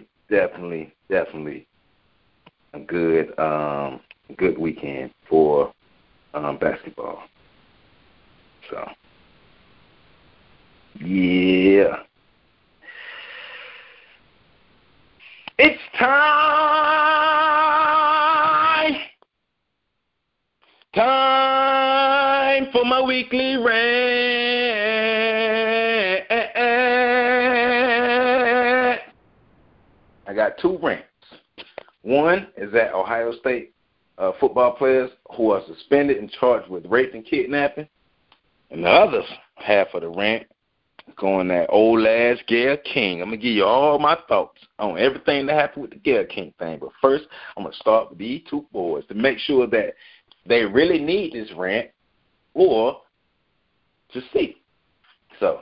a good weekend for basketball. So, yeah. It's time for my weekly rant. I got 2 rants. One is that Ohio State football players who are suspended and charged with rape and kidnapping. And the other half of the rant is going that old ass Gayle King. I'm going to give you all my thoughts on everything that happened with the Gayle King thing. But first, I'm going to start with these 2 boys to make sure that they really need this rant or to see. So,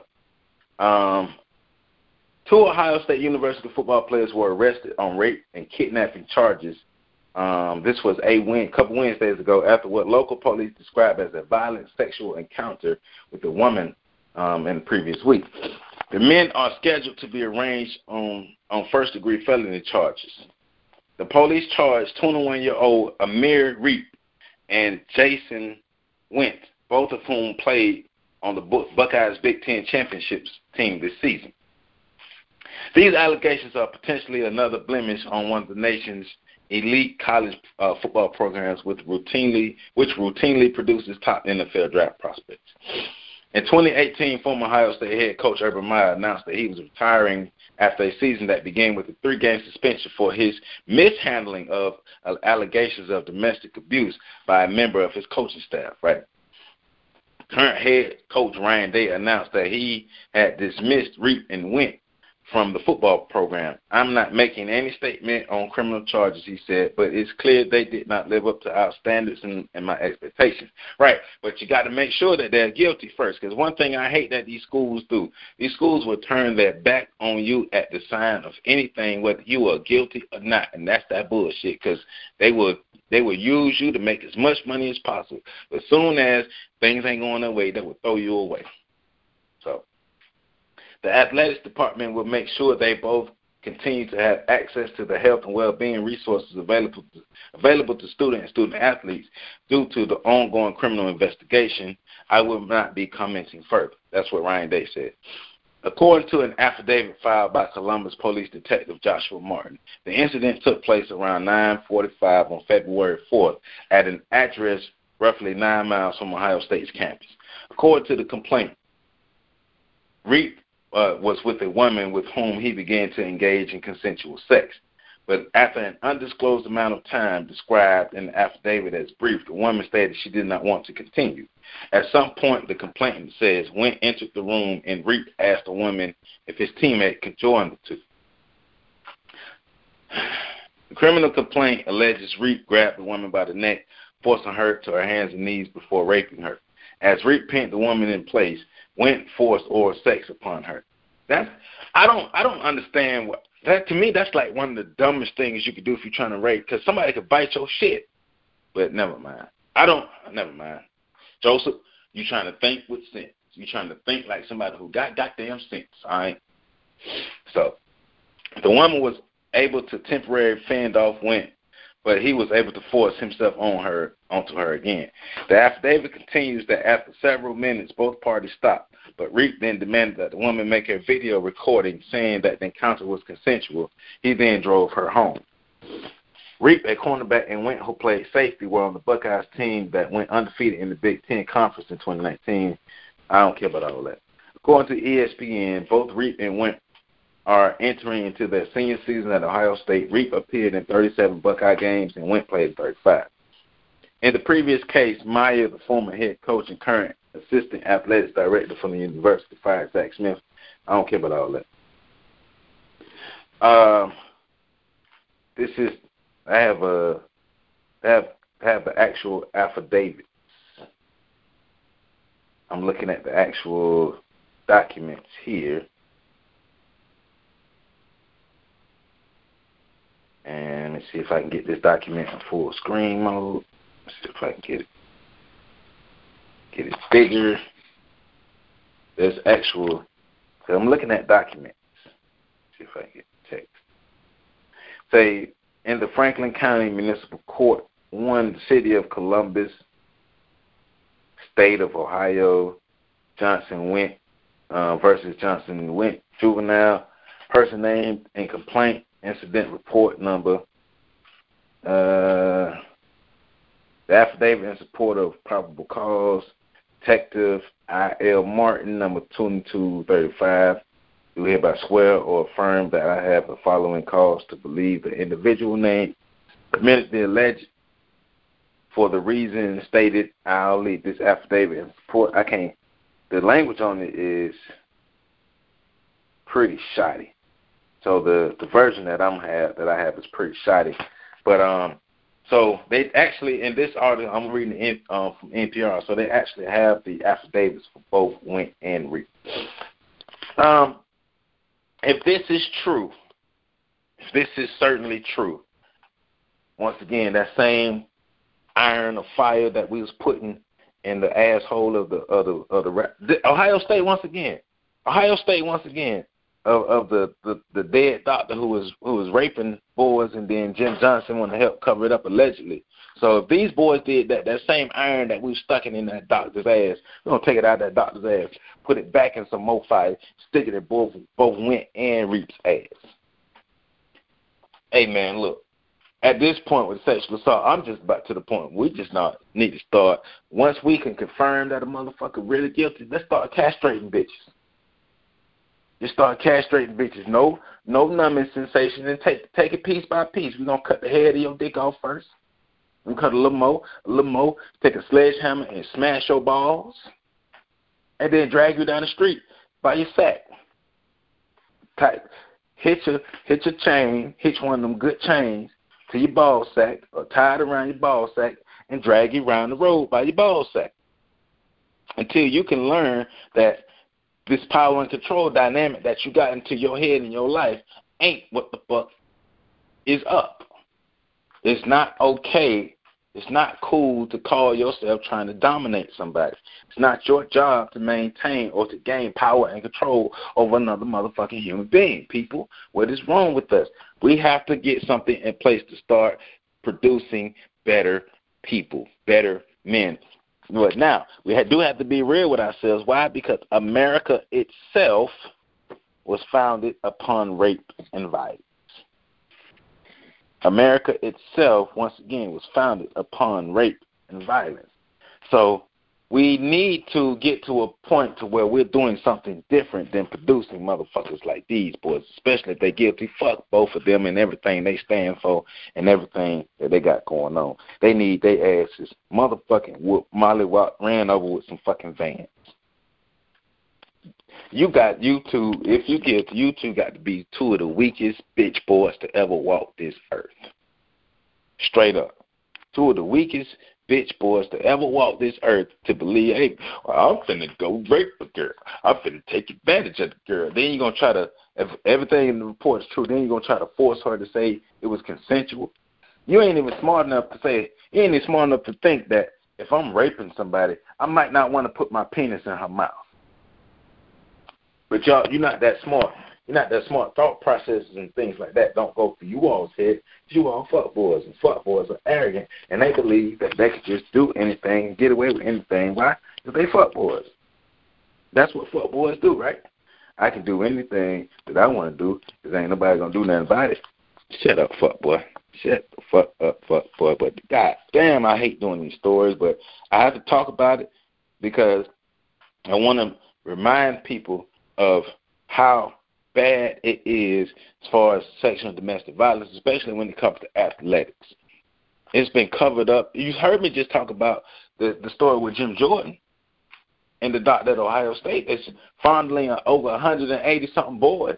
2 Ohio State University football players were arrested on rape and kidnapping charges. This was a couple Wednesdays ago after what local police described as a violent sexual encounter with a woman in the previous week. The men are scheduled to be arraigned on first-degree felony charges. The police charged 21-year-old Amir Reap and Jason Wentz, both of whom played on the Buckeyes Big Ten Championships team this season. These allegations are potentially another blemish on one of the nation's elite college football programs, which routinely produces top NFL draft prospects. In 2018, former Ohio State head coach Urban Meyer announced that he was retiring after a season that began with a 3-game suspension for his mishandling of allegations of domestic abuse by a member of his coaching staff. Right. Current head coach Ryan Day announced that he had dismissed Reap and Wentz from the football program. I'm not making any statement on criminal charges, he said, but it's clear they did not live up to our standards and my expectations. Right, but you got to make sure that they're guilty first, because one thing I hate that these schools do, these schools will turn their back on you at the sign of anything, whether you are guilty or not, and that's that bullshit, because they will use you to make as much money as possible. But as soon as things ain't going their way, they will throw you away. So the athletics department will make sure they both continue to have access to the health and well-being resources available to student and student athletes due to the ongoing criminal investigation. I will not be commenting further. That's what Ryan Day said. According to an affidavit filed by Columbus Police Detective Joshua Martin, the incident took place around 9:45 on February 4th at an address roughly 9 miles from Ohio State's campus. According to the complaint, Reap was with a woman with whom he began to engage in consensual sex. But after an undisclosed amount of time described in the affidavit as brief, the woman stated she did not want to continue. At some point, the complainant says Wentz entered the room and Reap asked the woman if his teammate could join the two. The criminal complaint alleges Reap grabbed the woman by the neck, forcing her to her hands and knees before raping her. As Reap pinned the woman in place, Wentz forced oral sex upon her. I don't understand what that. To me, that's like one of the dumbest things you could do if you're trying to rape, because somebody could bite your shit. But never mind. Never mind. Joseph, you're trying to think with sense. You're trying to think like somebody who got goddamn sense. All right. So the woman was able to temporarily fend off Wentz, but he was able to force himself onto her again. The affidavit continues that after several minutes, both parties stopped, but Reap then demanded that the woman make a video recording saying that the encounter was consensual. He then drove her home. Reap, a cornerback, and Wentz, who played safety, were on the Buckeyes team that went undefeated in the Big Ten Conference in 2019. I don't care about all that. According to ESPN, both Reap and Wentz are entering into their senior season at Ohio State. Reap appeared in 37 Buckeye games and Wentz played in 35. In the previous case, Meyer, the former head coach and current assistant athletics director from the university, fired Zach Smith. I don't care about all that. I have the actual affidavit. I'm looking at the actual documents here. And let's see if I can get this document in full screen mode. Let's see if I can get it bigger. There's actual, so I'm looking at documents. See if I can get text. Say, in the Franklin County Municipal Court, 1, the City of Columbus, State of Ohio, Johnson Wentz versus Johnson Wentz, juvenile, person name and complaint, incident report number. The affidavit in support of probable cause, Detective I.L. Martin, number 2235. Do hereby swear or affirm that I have the following cause to believe the individual name committed the alleged for the reason stated. I'll leave this affidavit in support. The language on it is pretty shoddy. So the version that I have is pretty shoddy. But so they actually, in this article, I'm reading it from NPR, so they actually have the affidavits for both Wentz and Reap. If this is true, if this is certainly true, once again, that same iron of fire that we was putting in the asshole of the Ohio State, once again, Ohio State, once again, of the dead doctor who was raping boys, and then Jim Johnson wanted to help cover it up allegedly. So if these boys did that same iron that we stuck in that doctor's ass, we're going to take it out of that doctor's ass, put it back in some more fire, stick it in both Went and Reap's ass. Hey, man, look, at this point with sexual assault, I'm just about to the point we just not need to start. Once we can confirm that a motherfucker really guilty, let's start castrating bitches. Just start castrating bitches. No numbing sensation, and take it piece by piece. We're going to cut the head of your dick off first. We're going to cut a little more. Take a sledgehammer and smash your balls. And then drag you down the street by your sack. Hitch your chain, hitch one of them good chains to your ball sack, or tie it around your ball sack and drag you around the road by your ball sack. Until you can learn that this power and control dynamic that you got into your head and your life ain't what the fuck is up. It's not okay. It's not cool to call yourself trying to dominate somebody. It's not your job to maintain or to gain power and control over another motherfucking human being. People, what is wrong with us? We have to get something in place to start producing better people, better men. But now, we do have to be real with ourselves. Why? Because America itself was founded upon rape and violence. America itself, once again, was founded upon rape and violence. So we need to get to a point to where we're doing something different than producing motherfuckers like these boys, especially if they're guilty. Fuck both of them and everything they stand for and everything that they got going on. They need their asses motherfucking whoop, ran over with some fucking vans. You two, if you guilty, you two got to be two of the weakest bitch boys to ever walk this earth. Straight up. Two of the weakest bitch boys to ever walk this earth to believe, hey, well, I'm finna go rape a girl. I'm finna take advantage of the girl. Then you're going to try to, if everything in the report is true, then you're going to try to force her to say it was consensual. You ain't even smart enough to think that if I'm raping somebody, I might not want to put my penis in her mouth. But y'all, you're not that smart. You're not that smart. Thought processes and things like that don't go through you all's head. You all fuckboys, and fuckboys are arrogant, and they believe that they could just do anything and get away with anything. Why? Because they fuckboys. That's what fuckboys do, right? I can do anything that I want to do because ain't nobody going to do nothing about it. Shut up, fuckboy. Shut the fuck up, fuckboy. But god damn, I hate doing these stories, but I have to talk about it because I want to remind people of how bad it is as far as sexual and domestic violence, especially when it comes to athletics. It's been covered up. You heard me just talk about the story with Jim Jordan and the doctor at Ohio State that's fondling over 180-something boys.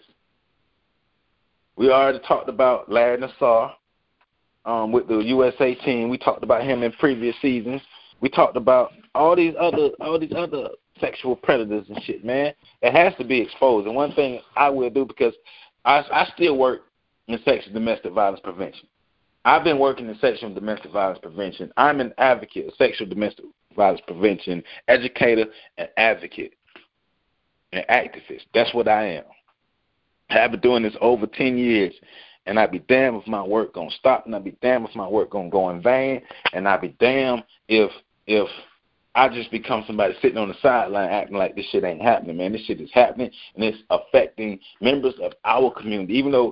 We already talked about Larry Nassar with the USA team. We talked about him in previous seasons. We talked about all these other sexual predators and shit, man. It has to be exposed. And one thing I will do, because I still work in sexual domestic violence prevention. I've been working in sexual and domestic violence prevention. I'm an advocate of sexual domestic violence prevention, educator and advocate and activist. That's what I am. I've been doing this over 10 years, and I'd be damned if my work going to stop, and I'd be damned if my work going to go in vain, and I'd be damned if I just become somebody sitting on the sideline acting like this shit ain't happening, man. This shit is happening, and it's affecting members of our community. Even though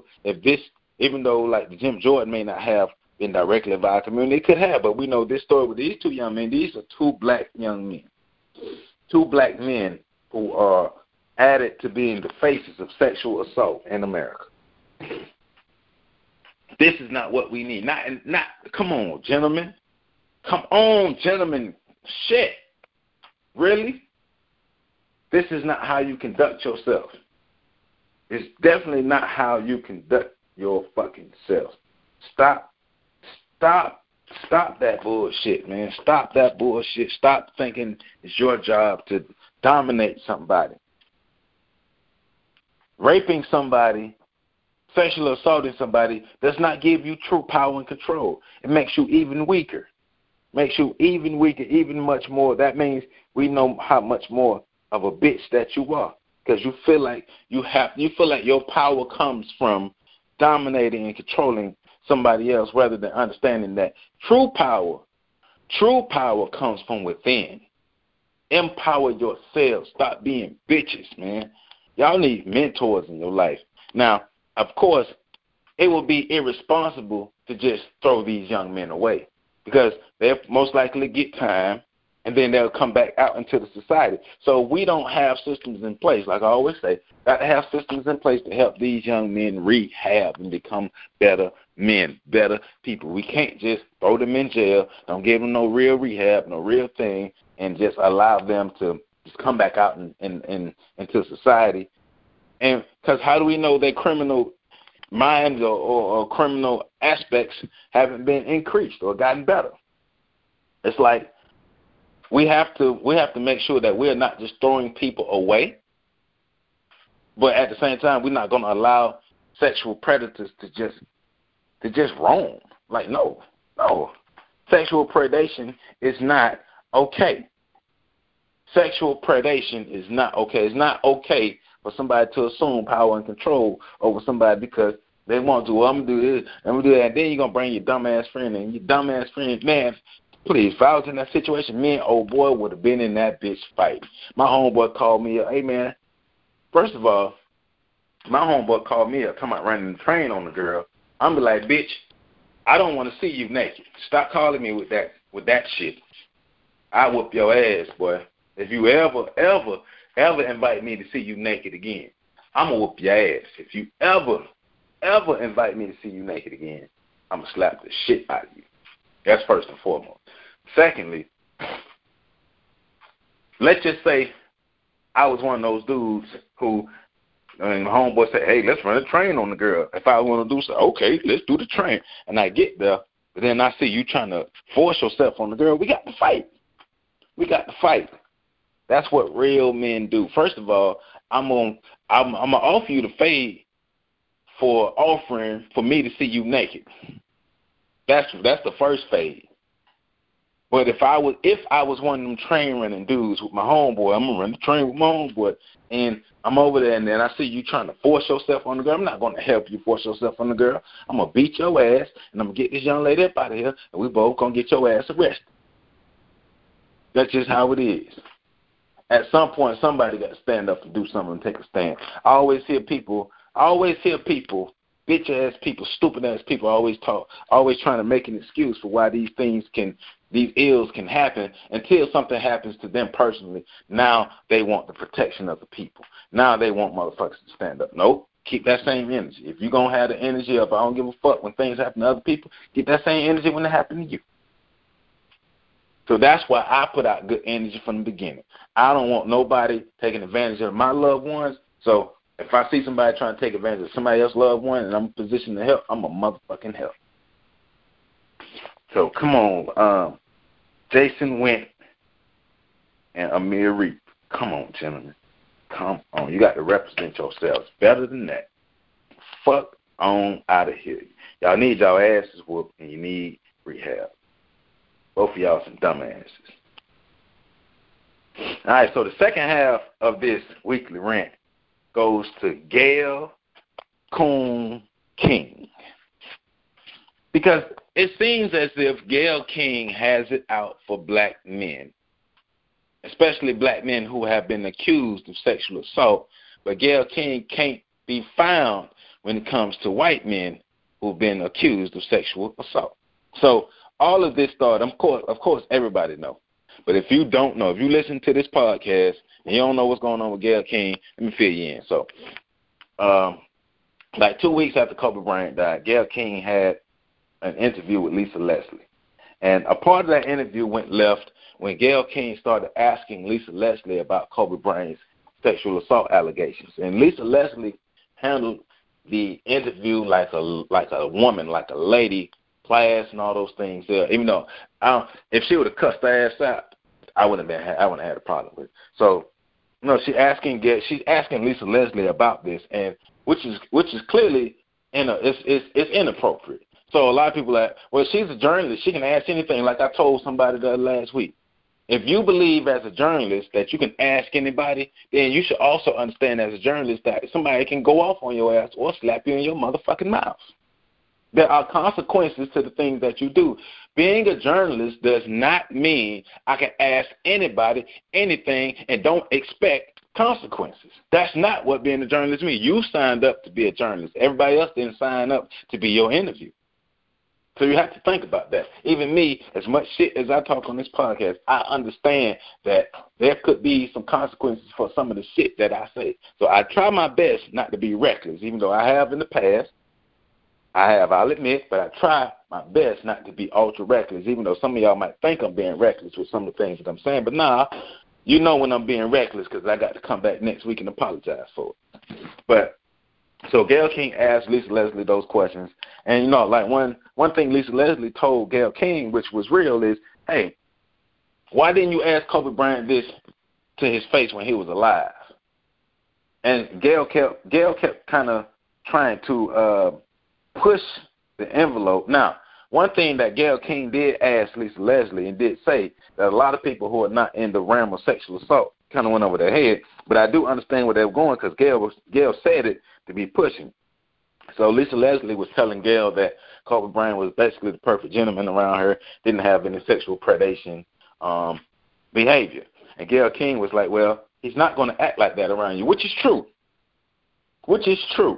like the Jim Jordan may not have been directly of our community, it could have, but we know this story with these two young men. These are two black young men, two black men who are added to being the faces of sexual assault in America. This is not what we need. Come on, gentlemen. Come on, gentlemen. Shit. Really? This is not how you conduct yourself. It's definitely not how you conduct your fucking self. Stop that bullshit, man. Stop that bullshit. Stop thinking it's your job to dominate somebody. Raping somebody, sexually assaulting somebody does not give you true power and control. It makes you even weaker. Makes you even weaker, even much more. That means we know how much more of a bitch that you are. because you feel like your power comes from dominating and controlling somebody else rather than understanding that true power comes from within. Empower yourself. Stop being bitches, man. Y'all need mentors in your life. Now, of course, it will be irresponsible to just throw these young men away because they'll most likely get time and then they'll come back out into the society. So we don't have systems in place. Like I always say, got to have systems in place to help these young men rehab and become better men, better people. We can't just throw them in jail, don't give them no real rehab, no real thing, and just allow them to just come back out into society. And because how do we know their criminal minds or criminal aspects haven't been increased or gotten better? It's like we have to make sure that we're not just throwing people away, but at the same time we're not going to allow sexual predators to just roam. Like no, sexual predation is not okay. Sexual predation is not okay. It's not okay for somebody to assume power and control over somebody because they want to. Well, I'm going to do this, I'm going to do that. And then you're going to bring your dumbass friend in. Your dumbass friend, man, please, if I was in that situation, me and old boy would have been in that bitch fight. My homeboy called me up. Hey, man, first of all, my homeboy called me up, talking about running the train on the girl. I'm be like, bitch, I don't want to see you naked. Stop calling me with that shit. I whoop your ass, boy. If you ever invite me to see you naked again, I'm going to whoop your ass. If you ever invite me to see you naked again, I'm going to slap the shit out of you. That's first and foremost. Secondly, let's just say I was one of those dudes who, and my homeboy said, hey, let's run a train on the girl. If I want to do so, okay, let's do the train. And I get there, but then I see you trying to force yourself on the girl. We got to fight. That's what real men do. First of all, I'm gonna offer you the fade for offering for me to see you naked. That's the first fade. But if I was one of them train running dudes with my homeboy, I'm gonna run the train with my homeboy, and I'm over there, and then I see you trying to force yourself on the girl. I'm not gonna help you force yourself on the girl. I'm gonna beat your ass, and I'm gonna get this young lady up out of here, and we both gonna get your ass arrested. That's just how it is. At some point, somebody got to stand up and do something and take a stand. I always hear people, bitch-ass people, stupid-ass people always trying to make an excuse for why these ills can happen until something happens to them personally. Now they want the protection of the people. Now they want motherfuckers to stand up. Nope. Keep that same energy. If you're going to have the energy of I don't give a fuck when things happen to other people, keep that same energy when it happen to you. So that's why I put out good energy from the beginning. I don't want nobody taking advantage of my loved ones. So if I see somebody trying to take advantage of somebody else's loved one and I'm in a position to help, I'm a motherfucking help. So come on, Jason Went and Amir Reap. Come on, gentlemen. Come on. You got to represent yourselves better than that. Fuck on out of here. Y'all need y'all asses whooped and you need rehab. Both of y'all some dumbasses. All right, so the second half of this weekly rant goes to Gayle Coon King. Because it seems as if Gayle King has it out for black men, especially black men who have been accused of sexual assault. But Gayle King can't be found when it comes to white men who've been accused of sexual assault. So all of this started, of course, everybody knows. But if you don't know, if you listen to this podcast and you don't know what's going on with Gayle King, let me fill you in. So, like 2 weeks after Kobe Bryant died, Gayle King had an interview with Lisa Leslie. And a part of that interview went left when Gayle King started asking Lisa Leslie about Kobe Bryant's sexual assault allegations. And Lisa Leslie handled the interview like a woman, like a lady, class and all those things there. Even though if she would have cussed her ass out, I wouldn't have had a problem with it. So, she's asking Lisa Leslie about this, and which is clearly it's inappropriate. So a lot of people are like, well, she's a journalist, she can ask anything. Like I told somebody the last week, If you believe as a journalist that you can ask anybody, then you should also understand as a journalist that somebody can go off on your ass or slap you in your motherfucking mouth. There are consequences to the things that you do. Being a journalist does not mean I can ask anybody anything and don't expect consequences. That's not what being a journalist means. You signed up to be a journalist. Everybody else didn't sign up to be your interview. So you have to think about that. Even me, as much shit as I talk on this podcast, I understand that there could be some consequences for some of the shit that I say. So I try my best not to be reckless, even though I have in the past. I'll admit, but I try my best not to be ultra reckless, even though some of y'all might think I'm being reckless with some of the things that I'm saying. But nah, you know when I'm being reckless because I got to come back next week and apologize for it. But so Gayle King asked Lisa Leslie those questions. And, you know, like one thing Lisa Leslie told Gayle King, which was real, is, hey, why didn't you ask Kobe Bryant this to his face when he was alive? And Gayle kept kind of trying to push the envelope. Now, one thing that Gayle King did ask Lisa Leslie and did say that a lot of people who are not in the realm of sexual assault kind of went over their head, but I do understand where they were going because Gayle said it to be pushing. So Lisa Leslie was telling Gayle that Kobe Bryant was basically the perfect gentleman around her, didn't have any sexual predation behavior. And Gayle King was like, well, he's not going to act like that around you, which is true. Which is true.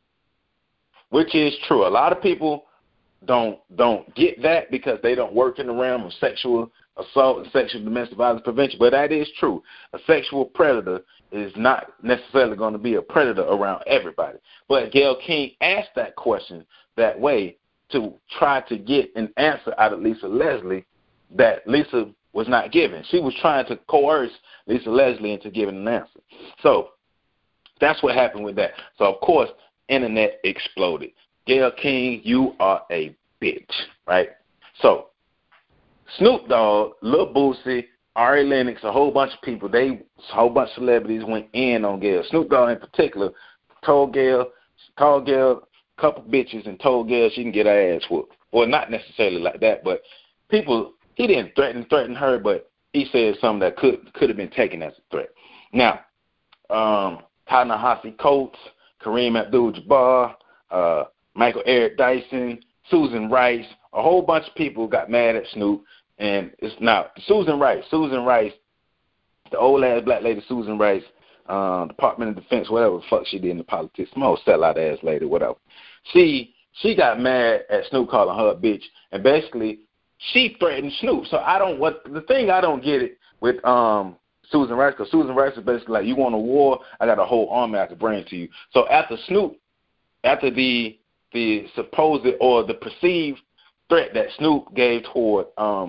A lot of people don't get that because they don't work in the realm of sexual assault and sexual domestic violence prevention, but that is true. A sexual predator is not necessarily going to be a predator around everybody. But Gayle King asked that question that way to try to get an answer out of Lisa Leslie that Lisa was not giving. She was trying to coerce Lisa Leslie into giving an answer. So that's what happened with that. So, of course, internet exploded. Gayle King, you are a bitch, right? So Snoop Dogg, Lil Boosie, Ari Lennox, a whole bunch of people, a whole bunch of celebrities went in on Gayle. Snoop Dogg in particular called Gayle a couple bitches and told Gayle she can get her ass whooped. Well, not necessarily like that, but he didn't threaten her, but he said something that could have been taken as a threat. Now, Ta-Nehisi Coates, Kareem Abdul-Jabbar, Michael Eric Dyson, Susan Rice, a whole bunch of people got mad at Snoop. And it's now Susan Rice, the old ass black lady Susan Rice, Department of Defense, whatever the fuck she did in the politics, some old sellout ass lady, whatever. She got mad at Snoop calling her a bitch, and basically she threatened Snoop. So the thing I don't get it with Susan Rice, because Susan Rice is basically like, you want a war, I got a whole army I can bring to you. So after the supposed or the perceived threat that Snoop gave toward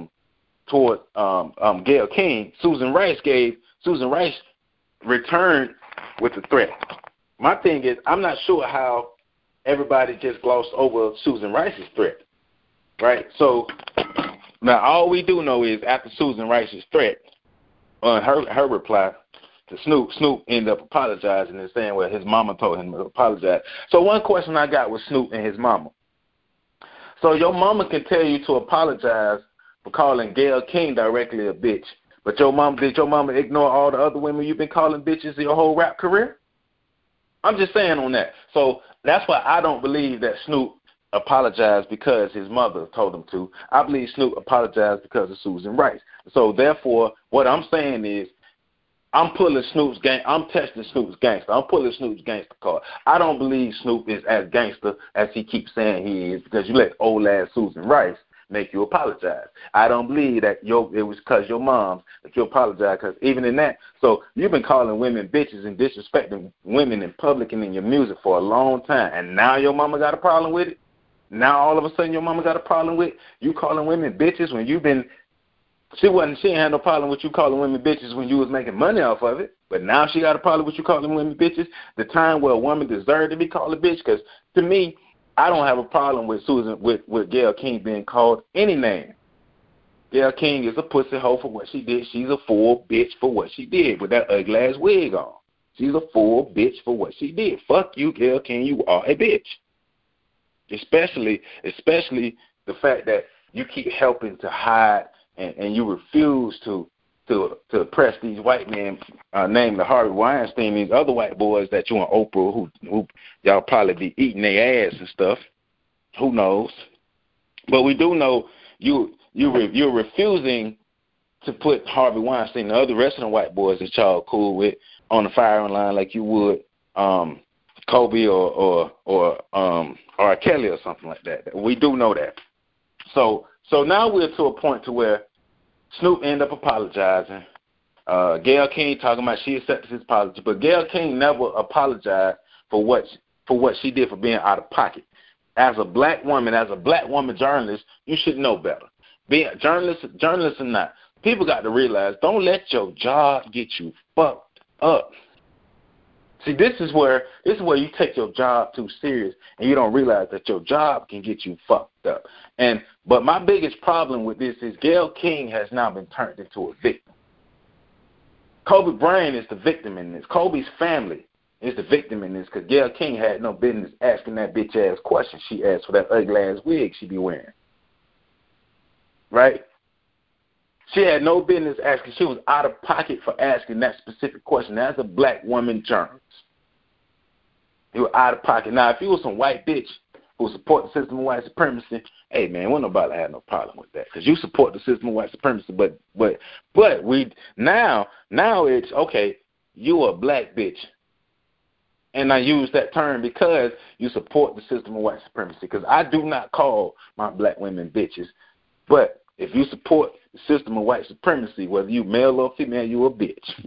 Gayle King, Susan Rice returned with the threat. My thing is, I'm not sure how everybody just glossed over Susan Rice's threat, right? So now all we do know is after Susan Rice's threat, her reply to Snoop ended up apologizing and saying, well, his mama told him to apologize. So one question I got was Snoop and his mama. So your mama can tell you to apologize for calling Gayle King directly a bitch, but did your mama ignore all the other women you've been calling bitches your whole rap career? I'm just saying on that. So that's why I don't believe that Snoop apologized because his mother told him to. I believe Snoop apologized because of Susan Rice. So therefore, what I'm saying is, I'm pulling Snoop's gang. I'm testing Snoop's gangster. I'm pulling Snoop's gangster card. I don't believe Snoop is as gangster as he keeps saying he is because you let old ass Susan Rice make you apologize. I don't believe that it was because your mom that you apologize, because even in that, so you've been calling women bitches and disrespecting women in public and in your music for a long time, and now your mama got a problem with it? Now all of a sudden your mama got a problem with you calling women bitches when you've been She ain't had no problem with you calling women bitches when you was making money off of it. But now she got a problem with you calling women bitches. The time where a woman deserved to be called a bitch. Because to me, I don't have a problem with Gayle King being called any name. Gayle King is a pussy hoe for what she did. She's a full bitch for what she did with that ugly ass wig on. She's a full bitch for what she did. Fuck you, Gayle King. You are a bitch. Especially the fact that you keep helping to hide and you refuse to to oppress these white men, named the Harvey Weinstein, these other white boys that you and Oprah, who y'all probably be eating their ass and stuff. Who knows? But we do know you're refusing to put Harvey Weinstein and the other rest of the white boys that y'all cool with on the firing line like you would Kobe or R. Kelly or something like that. We do know that. So now we're to a point to where Snoop ended up apologizing. Gayle King talking about she accepted his apology, but Gayle King never apologized for what she did for being out of pocket. As a black woman journalist, you should know better. Being a journalist or not, people got to realize, don't let your job get you fucked up. See, this is where you take your job too serious and you don't realize that your job can get you fucked up. But my biggest problem with this is Gayle King has now been turned into a victim. Kobe Bryant is the victim in this. Kobe's family is the victim in this because Gayle King had no business asking that bitch ass question she asked for that ugly ass wig she be wearing. Right? She had no business asking. She was out of pocket for asking that specific question as a black woman journalist. You were out of pocket. Now, if you was some white bitch who support the system of white supremacy, hey, man, wouldn't nobody have no problem with that because you support the system of white supremacy. But we now it's, okay, you a black bitch. And I use that term because you support the system of white supremacy because I do not call my black women bitches. But if you support the system of white supremacy, whether you male or female, you a bitch.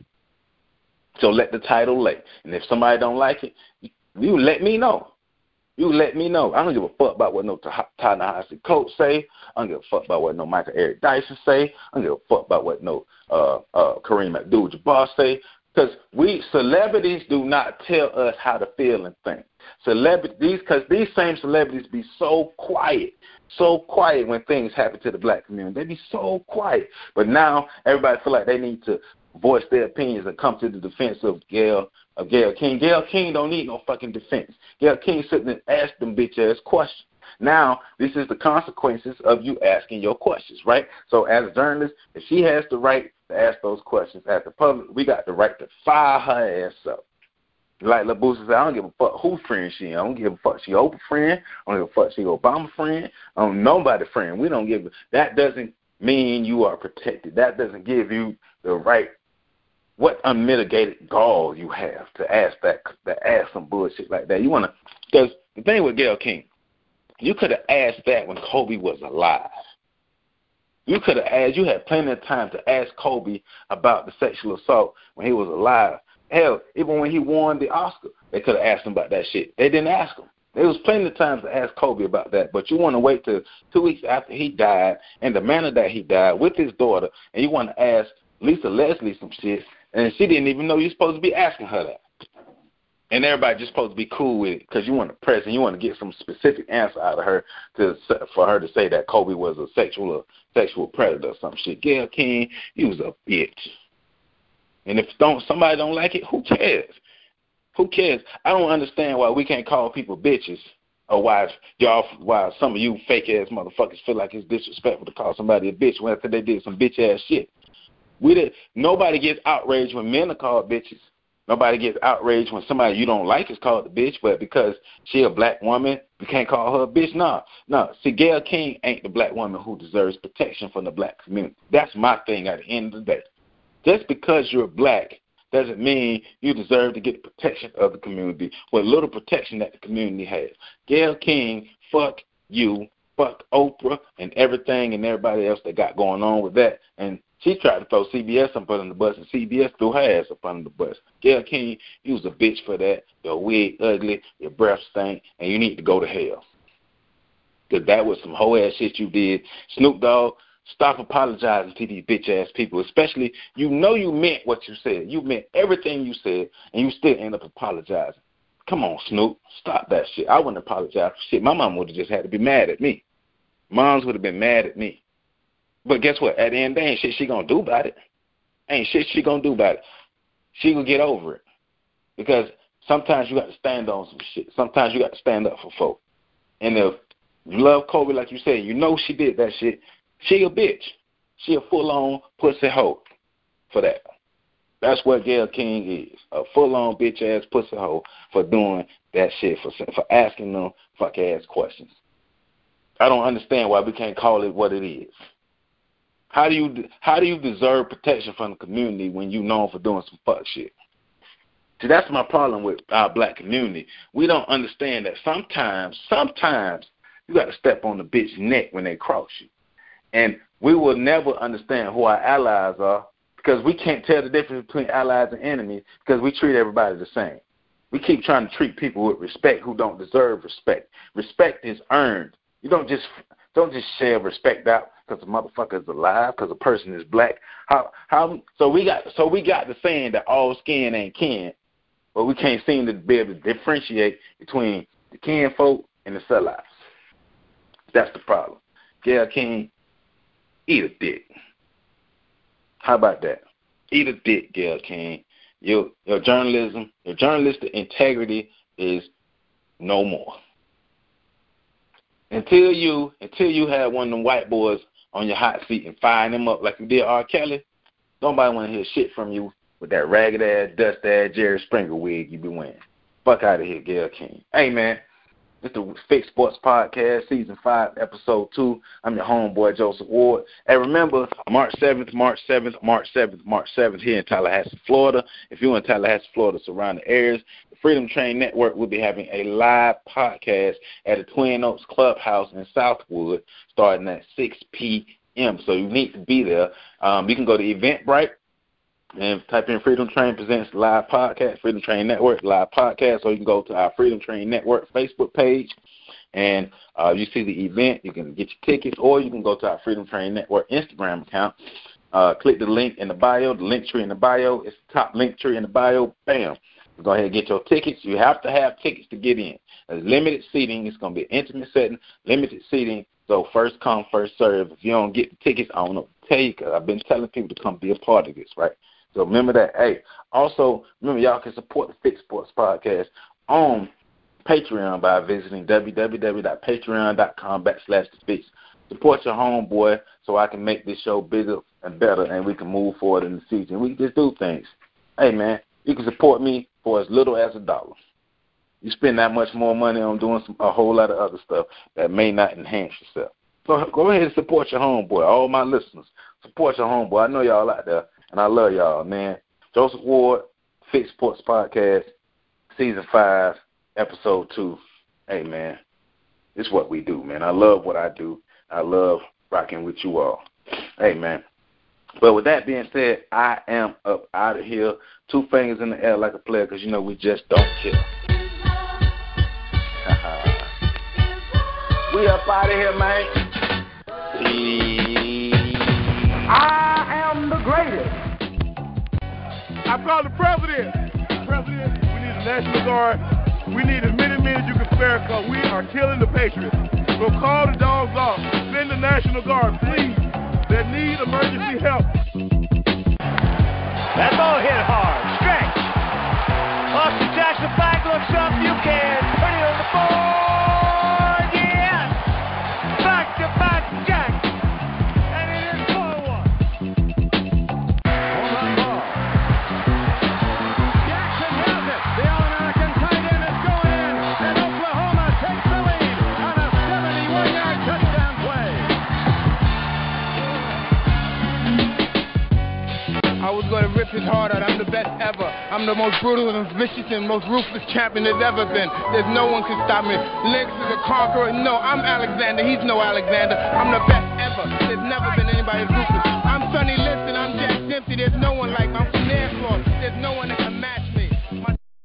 So let the title lay. And if somebody don't like it, you let me know. You let me know. I don't give a fuck about what no Ta-Nehisi Coates say. I don't give a fuck about what no Michael Eric Dyson say. I don't give a fuck about what no Kareem Abdul-Jabbar say. Because celebrities do not tell us how to feel and think. Because these same celebrities be so quiet when things happen to the black community. They be so quiet. But now everybody feel like they need to voice their opinions and come to the defense of Gayle King. Gayle King don't need no fucking defense. Gayle King sitting and ask them bitch ass questions. Now, this is the consequences of you asking your questions, right? So as a journalist, if she has the right to ask those questions at the public, we got the right to fire her ass up. Like LaBoosa said, I don't give a fuck who friend she is. I don't give a fuck she Oprah friend. I don't give a fuck she Obama friend. I don't nobody friend. We don't give that doesn't mean you are protected. That doesn't give you the right. What unmitigated gall you have to ask some bullshit like that. Because the thing with Gayle King, you could have asked that when Kobe was alive. You could have asked. You had plenty of time to ask Kobe about the sexual assault when he was alive. Hell, even when he won the Oscar, they could have asked him about that shit. They didn't ask him. There was plenty of times to ask Kobe about that, but you want to wait till 2 weeks after he died and the manner that he died with his daughter, and you want to ask Lisa Leslie some shit, and she didn't even know you're supposed to be asking her that. And everybody just supposed to be cool with it because you want to press and you want to get some specific answer out of her for her to say that Kobe was a sexual predator or some shit. Gayle King, he was a bitch. And if somebody don't like it, who cares? Who cares? I don't understand why we can't call people bitches or why some of you fake ass motherfuckers feel like it's disrespectful to call somebody a bitch after they did some bitch ass shit. Nobody gets outraged when men are called bitches. Nobody gets outraged when somebody you don't like is called a bitch, but because she a black woman, you can't call her a bitch. No. See, Gayle King ain't the black woman who deserves protection from the black community. That's my thing at the end of the day. Just because you're black doesn't mean you deserve to get the protection of the community, what little protection that the community has. Gayle King, fuck you, fuck Oprah and everything and everybody else that got going on with that. And she tried to throw CBS up under the bus, and CBS threw her ass up under the bus. Gayle King, you was a bitch for that. Your wig ugly, your breath stank, and you need to go to hell. Because that was some hoe-ass shit you did. Snoop Dogg, stop apologizing to these bitch-ass people, especially you meant what you said. You meant everything you said, and you still end up apologizing. Come on, Snoop, stop that shit. I wouldn't apologize for shit. My mom would have just had to be mad at me. Moms would have been mad at me. But guess what? At the end, there ain't shit she gonna do about it. Ain't shit she gonna do about it. She will get over it. Because sometimes you got to stand on some shit. Sometimes you got to stand up for folk. And if you love Kobe like you said, you know she did that shit, she a bitch. She a full-on pussy hoe. for that. That's what Gayle King is, a full-on bitch-ass pussy hoe for doing that shit, for asking them fuck-ass questions. I don't understand why we can't call it what it is. How do you deserve protection from the community when you known for doing some fuck shit? See, that's my problem with our black community. We don't understand that sometimes you got to step on the bitch's neck when they cross you. And we will never understand who our allies are because we can't tell the difference between allies and enemies because we treat everybody the same. We keep trying to treat people with respect who don't deserve respect. Respect is earned. You don't just share respect out because the motherfucker is alive, because a person is black. So we got the saying that all skin ain't kin, but we can't seem to be able to differentiate between the kin folk and the sellouts. That's the problem. Gayle King, eat a dick. How about that? Eat a dick, Gayle King. Your journalistic integrity is no more. Until you have one of them white boys on your hot seat and firing him up like you did R. Kelly, nobody want to hear shit from you with that ragged ass, dust ass Jerry Springer wig you be wearing. Fuck out of here, Gayle King. Hey man, this is the Fix Sports Podcast, Season 5, Episode 2. I'm your homeboy, Joseph Ward. And remember, March 7th here in Tallahassee, Florida. If you're in Tallahassee, Florida, surrounding areas, the Freedom Train Network will be having a live podcast at the Twin Oaks Clubhouse in Southwood starting at 6 p.m. So you need to be there. You can go to Eventbrite and type in Freedom Train Presents Live Podcast, Freedom Train Network Live Podcast, or you can go to our Freedom Train Network Facebook page, and you see the event. You can get your tickets, or you can go to our Freedom Train Network Instagram account. Click the link in the bio, the link tree in the bio. It's the top link tree in the bio. Bam. Go ahead and get your tickets. You have to have tickets to get in. There's limited seating. It's going to be an intimate setting, limited seating. So first come, first serve. If you don't get the tickets, I don't know what to tell you because I've been telling people to come be a part of this, right? So remember that. Hey, also, remember y'all can support the Fix Sports Podcast on Patreon by visiting www.patreon.com/thefix. Support your homeboy so I can make this show bigger and better and we can move forward in the season. We can just do things. Hey, man, you can support me for as little as $1. You spend that much more money on doing a whole lot of other stuff that may not enhance yourself. So go ahead and support your homeboy. All my listeners, support your homeboy. I know y'all out there. And I love y'all, man. Joseph Ward, Fix Sports Podcast, Season 5, Episode 2. Hey, man, this is what we do, man. I love what I do. I love rocking with you all. Hey, man. But with that being said, I am up out of here. 2 fingers in the air like a player because, you know, we just don't care. We up out of here, man. I am the greatest. I call the president. President, we need the National Guard. We need as many men as you can spare because we are killing the Patriots. So call the dogs off. Send the National Guard, please. They need emergency help. That ball hit hard. Stretch. Austin Jackson back looks up. You can. Pretty on the board. Yes. Back-to-back Jack. And it is 4-1. Home run ball. Jackson has it. The All-American tight end is going in. And Oklahoma takes the lead on a 71-yard touchdown play. I was going to rip his heart out. I'm the best ever. I'm the most brutal and vicious and most ruthless champion there's ever been. There's no one can stop me. Lynx is a conqueror. No, I'm Alexander. He's no Alexander. I'm the best ever. There's never been anybody